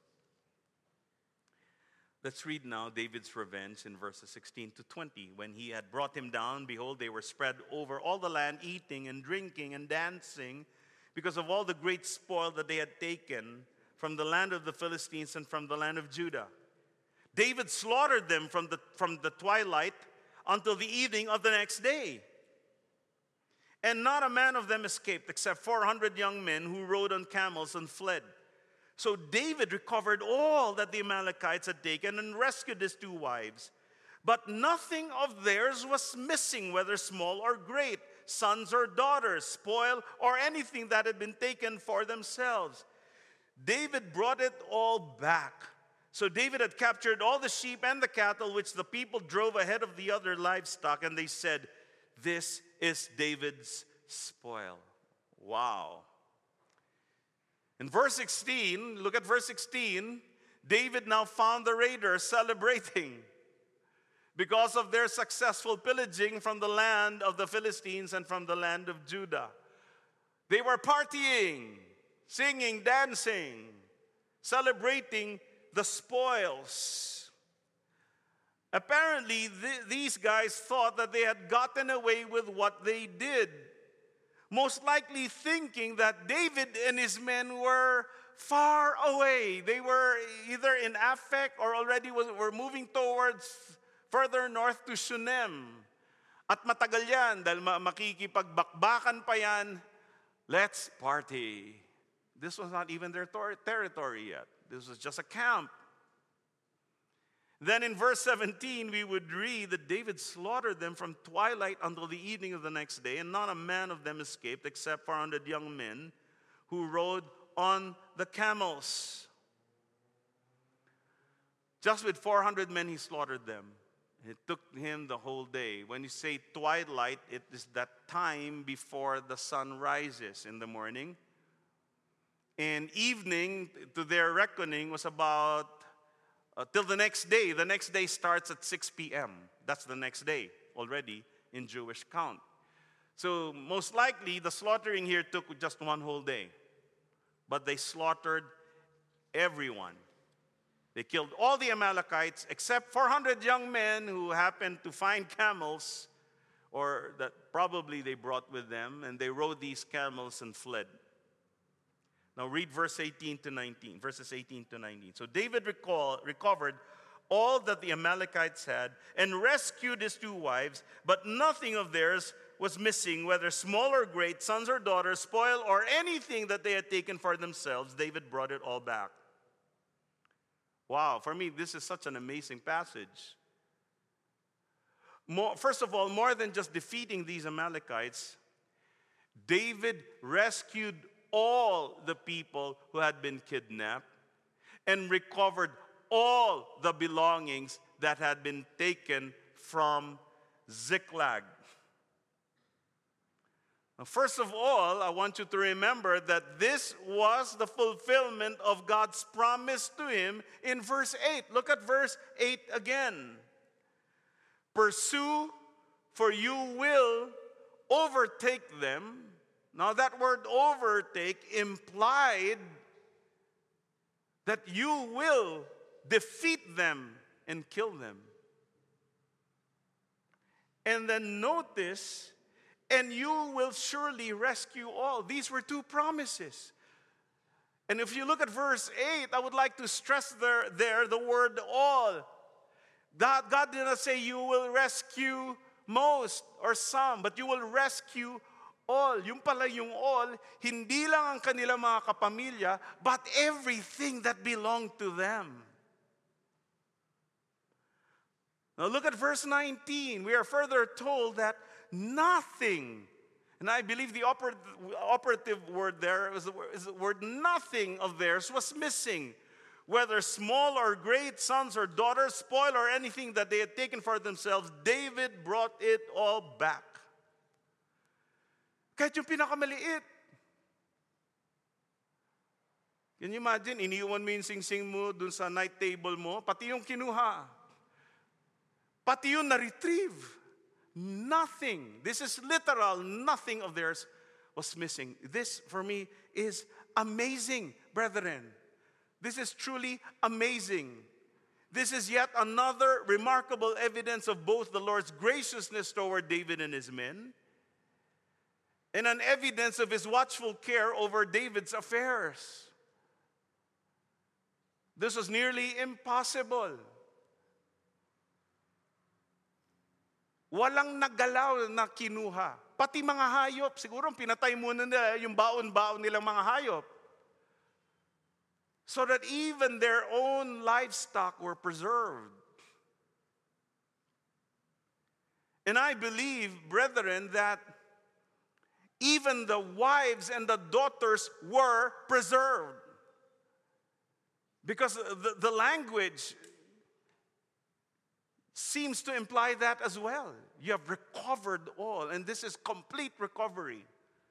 Let's read now David's revenge in verses 16 to 20. When he had brought him down, behold, they were spread over all the land, eating and drinking and dancing, because of all the great spoil that they had taken from the land of the Philistines and from the land of Judah. David slaughtered them from the twilight until the evening of the next day. And not a man of them escaped, except 400 young men who rode on camels and fled. So David recovered all that the Amalekites had taken and rescued his 2 wives. But nothing of theirs was missing, whether small or great, sons or daughters, spoil, or anything that had been taken for themselves. David brought it all back. So David had captured all the sheep and the cattle which the people drove ahead of the other livestock, and they said, "This is David's spoil." Wow. In verse 16, look at verse 16. David now found the raiders celebrating because of their successful pillaging from the land of the Philistines and from the land of Judah. They were partying, singing, dancing, celebrating the spoils. Apparently, these guys thought that they had gotten away with what they did, most likely thinking that David and his men were far away. They were either in Aphek or already were moving towards further north to Shunem. At matagal yan, dahil makikipagbakbakan pa yan, let's party. This was not even their territory yet. This was just a camp. Then in verse 17, we would read that David slaughtered them from twilight until the evening of the next day, and not a man of them escaped except 400 young men who rode on the camels. Just with 400 men, he slaughtered them. It took him the whole day. When you say twilight, it is that time before the sun rises in the morning. And evening, to their reckoning, was about till the next day. The next day starts at 6 p.m. That's the next day already in Jewish count. So most likely, the slaughtering here took just one whole day. But they slaughtered everyone. They killed all the Amalekites except 400 young men who happened to find camels, or that probably they brought with them, and they rode these camels and fled. Now read verses 18 to 19. So David recovered all that the Amalekites had and rescued his 2 wives, but nothing of theirs was missing, whether small or great, sons or daughters, spoil, or anything that they had taken for themselves. David brought it all back. Wow, for me, this is such an amazing passage. First of all, more than just defeating these Amalekites, David rescued all the people who had been kidnapped and recovered all the belongings that had been taken from Ziklag. Now, first of all, I want you to remember that this was the fulfillment of God's promise to him in verse 8. Look at verse 8 again. Pursue, for you will overtake them. Now that word overtake implied that you will defeat them and kill them. And then notice, and you will surely rescue all. These were 2 promises. And if you look at verse 8, I would like to stress there the word all. God did not say you will rescue most or some, but you will rescue All, yung pala yung all, hindi lang ang kanilang mga kapamilya, but everything that belonged to them. Now look at verse 19. We are further told that nothing, and I believe the operative word there is the word nothing of theirs was missing. Whether small or great, sons or daughters, spoil or anything that they had taken for themselves, David brought it all back. Kahit yung pinakamaliit. Can you imagine, iniwan mo yung sing-sing mo dun sa night table mo, pati yung kinuha. Pati yung na-retrieve. Nothing. This is literal. Nothing of theirs was missing. This, for me, is amazing, brethren. This is truly amazing. This is yet another remarkable evidence of both the Lord's graciousness toward David and his men, and an evidence of his watchful care over David's affairs. This was nearly impossible. Walang naggalaw na kinuha. Pati mga hayop, siguro pinatay muna nila yung baon-baon nilang mga hayop. So that even their own livestock were preserved. And I believe, brethren, that even the wives and the daughters were preserved. Because the language seems to imply that as well. You have recovered all, and this is complete recovery.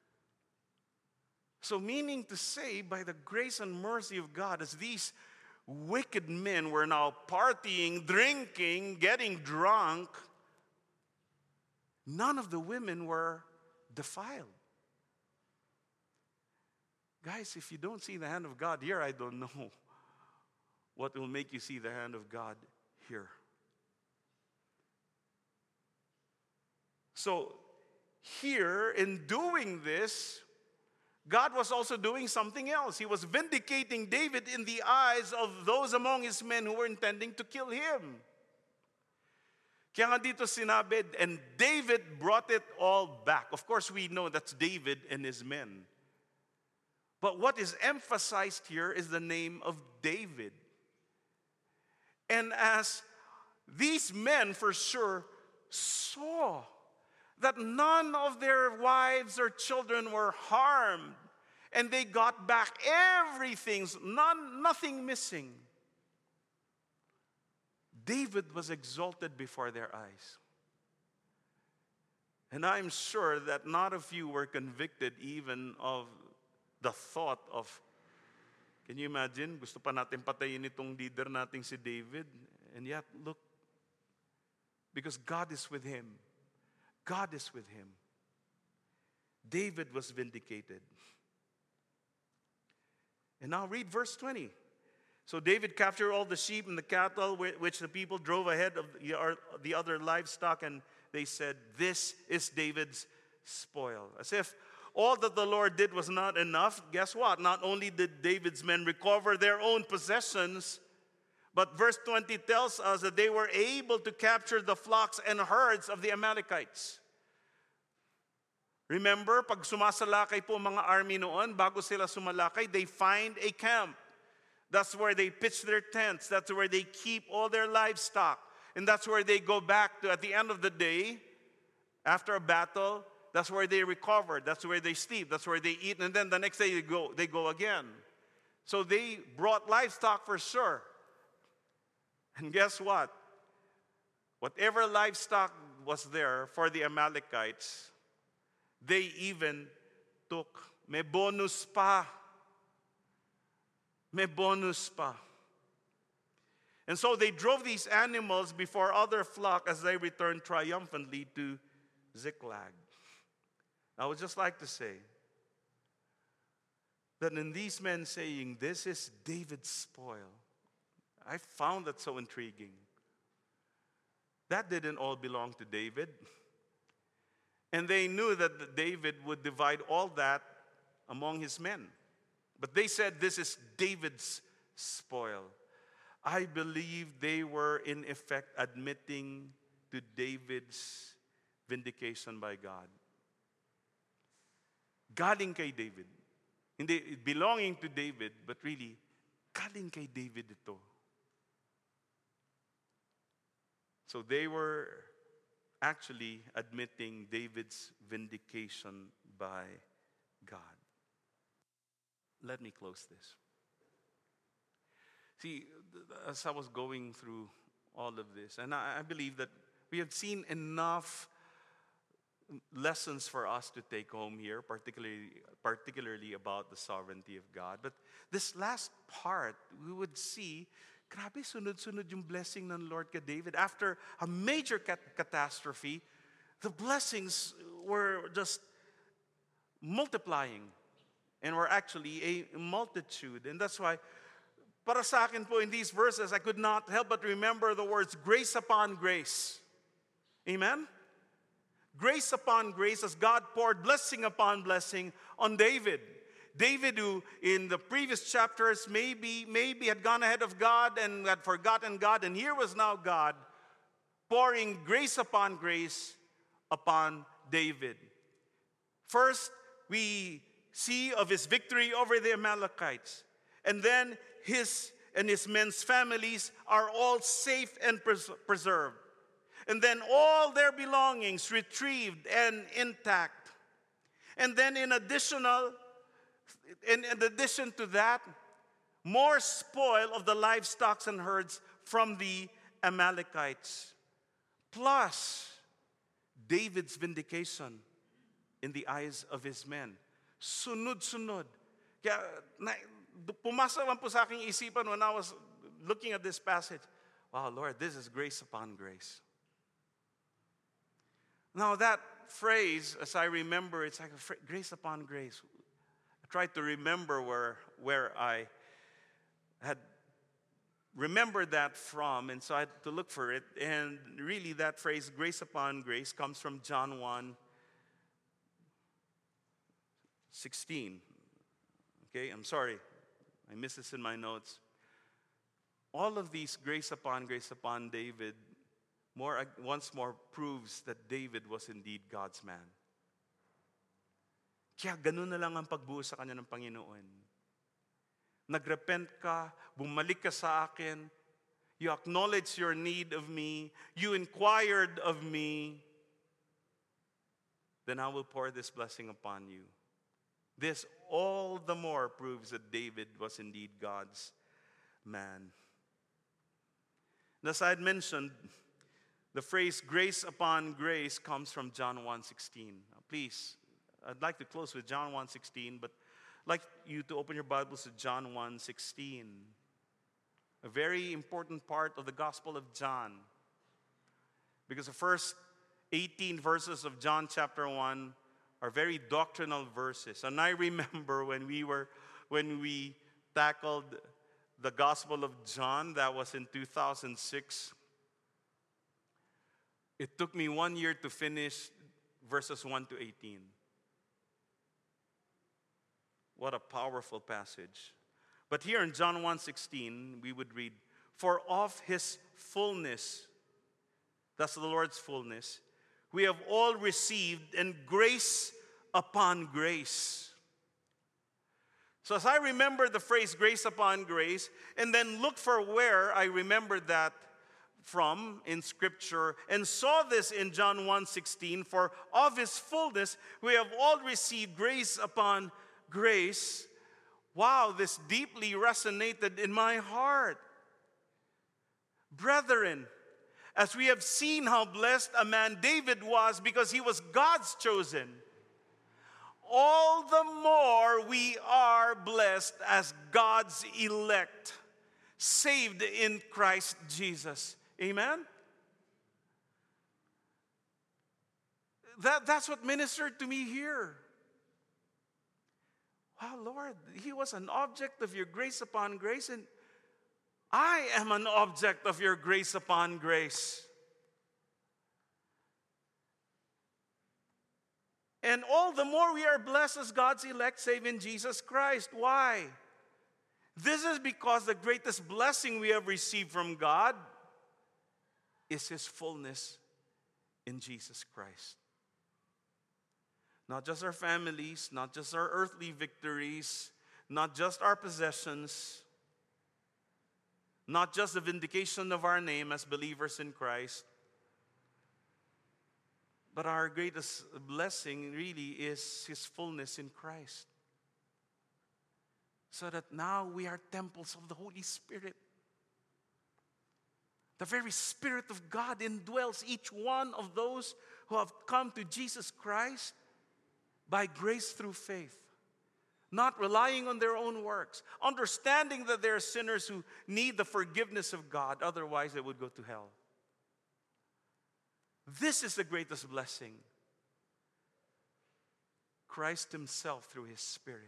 So meaning to say, by the grace and mercy of God, as these wicked men were now partying, drinking, getting drunk, none of the women were defiled. Guys, if you don't see the hand of God here, I don't know what will make you see the hand of God here. So, here, in doing this, God was also doing something else. He was vindicating David in the eyes of those among his men who were intending to kill him. Kaya nga dito sinabi, and David brought it all back. Of course, we know that's David and his men. But what is emphasized here is the name of David. And as these men for sure saw that none of their wives or children were harmed, and they got back everything, nothing missing. David was exalted before their eyes. And I'm sure that not a few were convicted even of the thought of, can you imagine, gusto pa natin patayin itong leader nating si David, and yet look, because God is with him. God is with him. David was vindicated. And now read verse 20. So David captured all the sheep and the cattle which the people drove ahead of the other livestock, and they said, "This is David's spoil." As if all that the Lord did was not enough. Guess what? Not only did David's men recover their own possessions, but verse 20 tells us that they were able to capture the flocks and herds of the Amalekites. Remember, pag sumasalakay po mga army noon, bago sila sumalakay, they find a camp. That's where they pitch their tents. That's where they keep all their livestock. And that's where they go back to at the end of the day, after a battle. That's where they recover. That's where they sleep. That's where they eat. And then the next day they go again. So they brought livestock for sure. And guess what? Whatever livestock was there for the Amalekites, they even took. May bonus pa. May bonus pa. And so they drove these animals before other flock as they returned triumphantly to Ziklag. I would just like to say that in these men saying, "This is David's spoil," I found that so intriguing. That didn't all belong to David. And they knew that David would divide all that among his men. But they said, "This is David's spoil." I believe they were in effect admitting to David's vindication by God. galing kay David. Hindi belonging to David, but really, galing kay David ito. So they were actually admitting David's vindication by God. Let me close this. See, as I was going through all of this, and I believe that we have seen enough lessons for us to take home here, particularly about the sovereignty of God. But this last part, we would see, grabe, sunod-sunod yung blessing ng Lord kay David. After a major catastrophe, the blessings were just multiplying and were actually a multitude. And that's why, para sa akin po, in these verses, I could not help but remember the words grace upon grace. Amen? Grace upon grace as God poured blessing upon blessing on David. David, who in the previous chapters maybe had gone ahead of God and had forgotten God, and here was now God pouring grace upon David. First, we see of his victory over the Amalekites. And then his and his men's families are all safe and preserved. And then all their belongings retrieved and intact. And then in addition to that, more spoil of the livestock and herds from the Amalekites. Plus, David's vindication in the eyes of his men. Sunod-sunod. Kaya pumasa man po sa aking isipan when I was looking at this passage. Wow, Lord, this is grace upon grace. Now that phrase, as I remember, it's like grace upon grace. I tried to remember where I had remembered that from, and so I had to look for it. And really that phrase, grace upon grace, comes from John 1:16. Okay, I'm sorry. I missed this in my notes. All of these grace upon David once more proves that David was indeed God's man. Kaya ganun na lang ang pagbuo sa kanya ng Panginoon. Nagrepent ka, bumalik ka sa akin, you acknowledge your need of me, you inquired of me, then I will pour this blessing upon you. This all the more proves that David was indeed God's man. And as I had mentioned, the phrase grace upon grace comes from John 1:16. Now, please, I'd like to close with John 1:16, but I'd like you to open your Bibles to John 1:16. A very important part of the Gospel of John. Because the first 18 verses of John chapter 1 are very doctrinal verses. And I remember when we tackled the Gospel of John, that was in 2006. It took me 1 year to finish verses 1 to 18. What a powerful passage. But here in John 1:16, we would read, for of his fullness, that's the Lord's fullness, we have all received, and grace upon grace. So as I remember the phrase grace upon grace, and then look for where I remembered that from in Scripture, and saw this in John 1:16, for of his fullness we have all received grace upon grace. Wow, this deeply resonated in my heart. Brethren, as we have seen how blessed a man David was because he was God's chosen, all the more we are blessed as God's elect, saved in Christ Jesus. Amen? That's what ministered to me here. Wow, Lord, he was an object of your grace upon grace, and I am an object of your grace upon grace. And all the more we are blessed as God's elect, saved in Jesus Christ. Why? This is because the greatest blessing we have received from God is his fullness in Jesus Christ. Not just our families, not just our earthly victories, not just our possessions, not just the vindication of our name as believers in Christ, but our greatest blessing really is His fullness in Christ. So that now we are temples of the Holy Spirit. The very Spirit of God indwells each one of those who have come to Jesus Christ by grace through faith, not relying on their own works, understanding that they are sinners who need the forgiveness of God, otherwise they would go to hell. This is the greatest blessing. Christ Himself through His Spirit.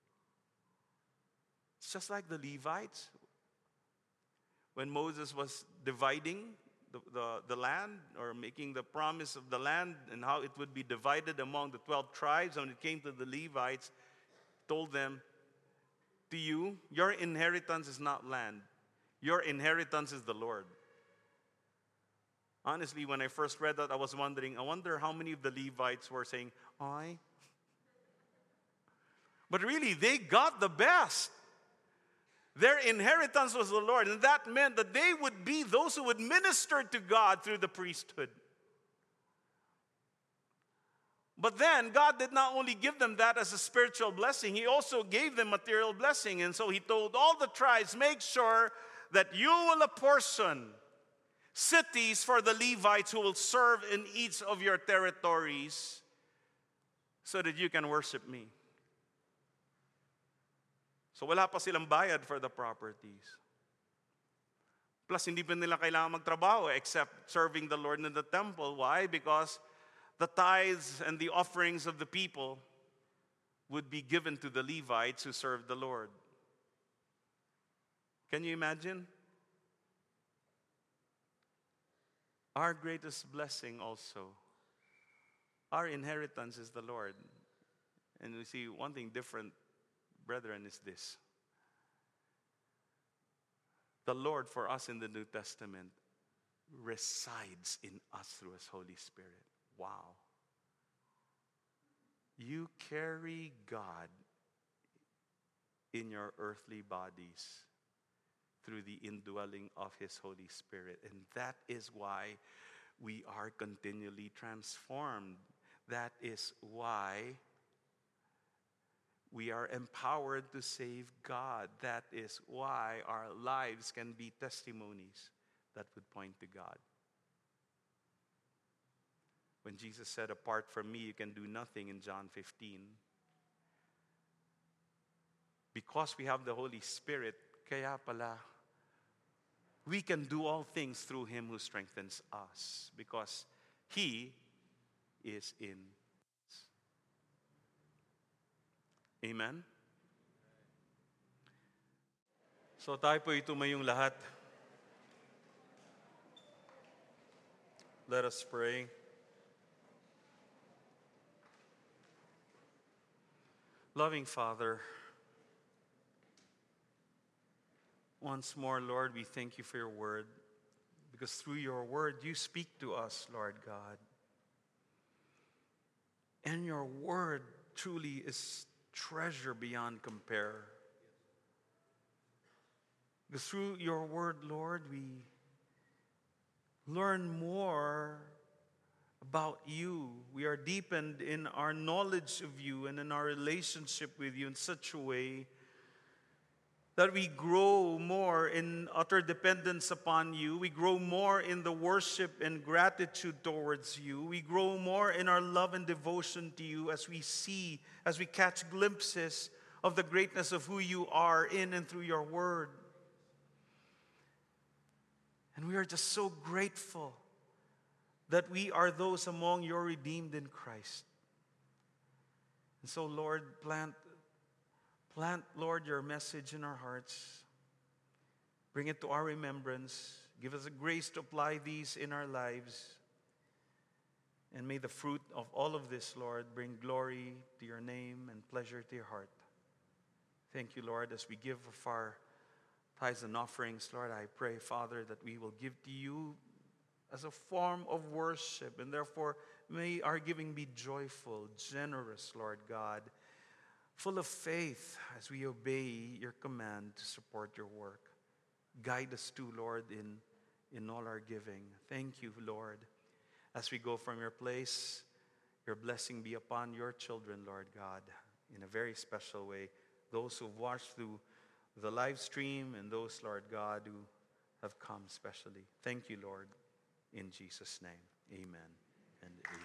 It's just like the Levites. When Moses was dividing the land, or making the promise of the land and how it would be divided among the 12 tribes, when it came to the Levites, told them, to you, your inheritance is not land. Your inheritance is the Lord. Honestly, when I first read that, I was wondering, I wonder how many of the Levites were saying, I? But really, they got the best. Their inheritance was the Lord, and that meant that they would be those who would minister to God through the priesthood. But then, God did not only give them that as a spiritual blessing, He also gave them material blessing. And so He told all the tribes, make sure that you will apportion cities for the Levites who will serve in each of your territories so that you can worship me. So wala pa silang bayad for the properties. Plus, hindi pa nila kailangan magtrabaho except serving the Lord in the temple. Why? Because the tithes and the offerings of the people would be given to the Levites who served the Lord. Can you imagine? Our greatest blessing also, our inheritance is the Lord. And we see one thing different, brethren, is this. The Lord for us in the New Testament resides in us through His Holy Spirit. Wow. You carry God in your earthly bodies through the indwelling of His Holy Spirit. And that is why we are continually transformed. That is why we are empowered to save God. That is why our lives can be testimonies that would point to God. When Jesus said, apart from me, you can do nothing in John 15. Because we have the Holy Spirit, kaya pala, we can do all things through Him who strengthens us. Because He is in us. Amen? So tayo po tumayong lahat. Let us pray. Loving Father, once more, Lord, we thank You for Your word, because through Your word, You speak to us, Lord God. And Your word truly is treasure beyond compare. Because through Your word, Lord, we learn more about You. We are deepened in our knowledge of You and in our relationship with You in such a way that we grow more in utter dependence upon You. We grow more in the worship and gratitude towards You. We grow more in our love and devotion to You as we see, as we catch glimpses of the greatness of who You are in and through Your word. And we are just so grateful that we are those among Your redeemed in Christ. And so, Lord, plant, Lord, Your message in our hearts. Bring it to our remembrance. Give us the grace to apply these in our lives. And may the fruit of all of this, Lord, bring glory to Your name and pleasure to Your heart. Thank You, Lord, as we give of our tithes and offerings. Lord, I pray, Father, that we will give to You as a form of worship. And therefore, may our giving be joyful, generous, Lord God, full of faith as we obey your command to support your work. Guide us too, Lord, in all our giving. Thank you, Lord. As we go from your place, your blessing be upon your children, Lord God, in a very special way. Those who've watched through the live stream and those, Lord God, who have come specially. Thank you, Lord, in Jesus' name. Amen and amen.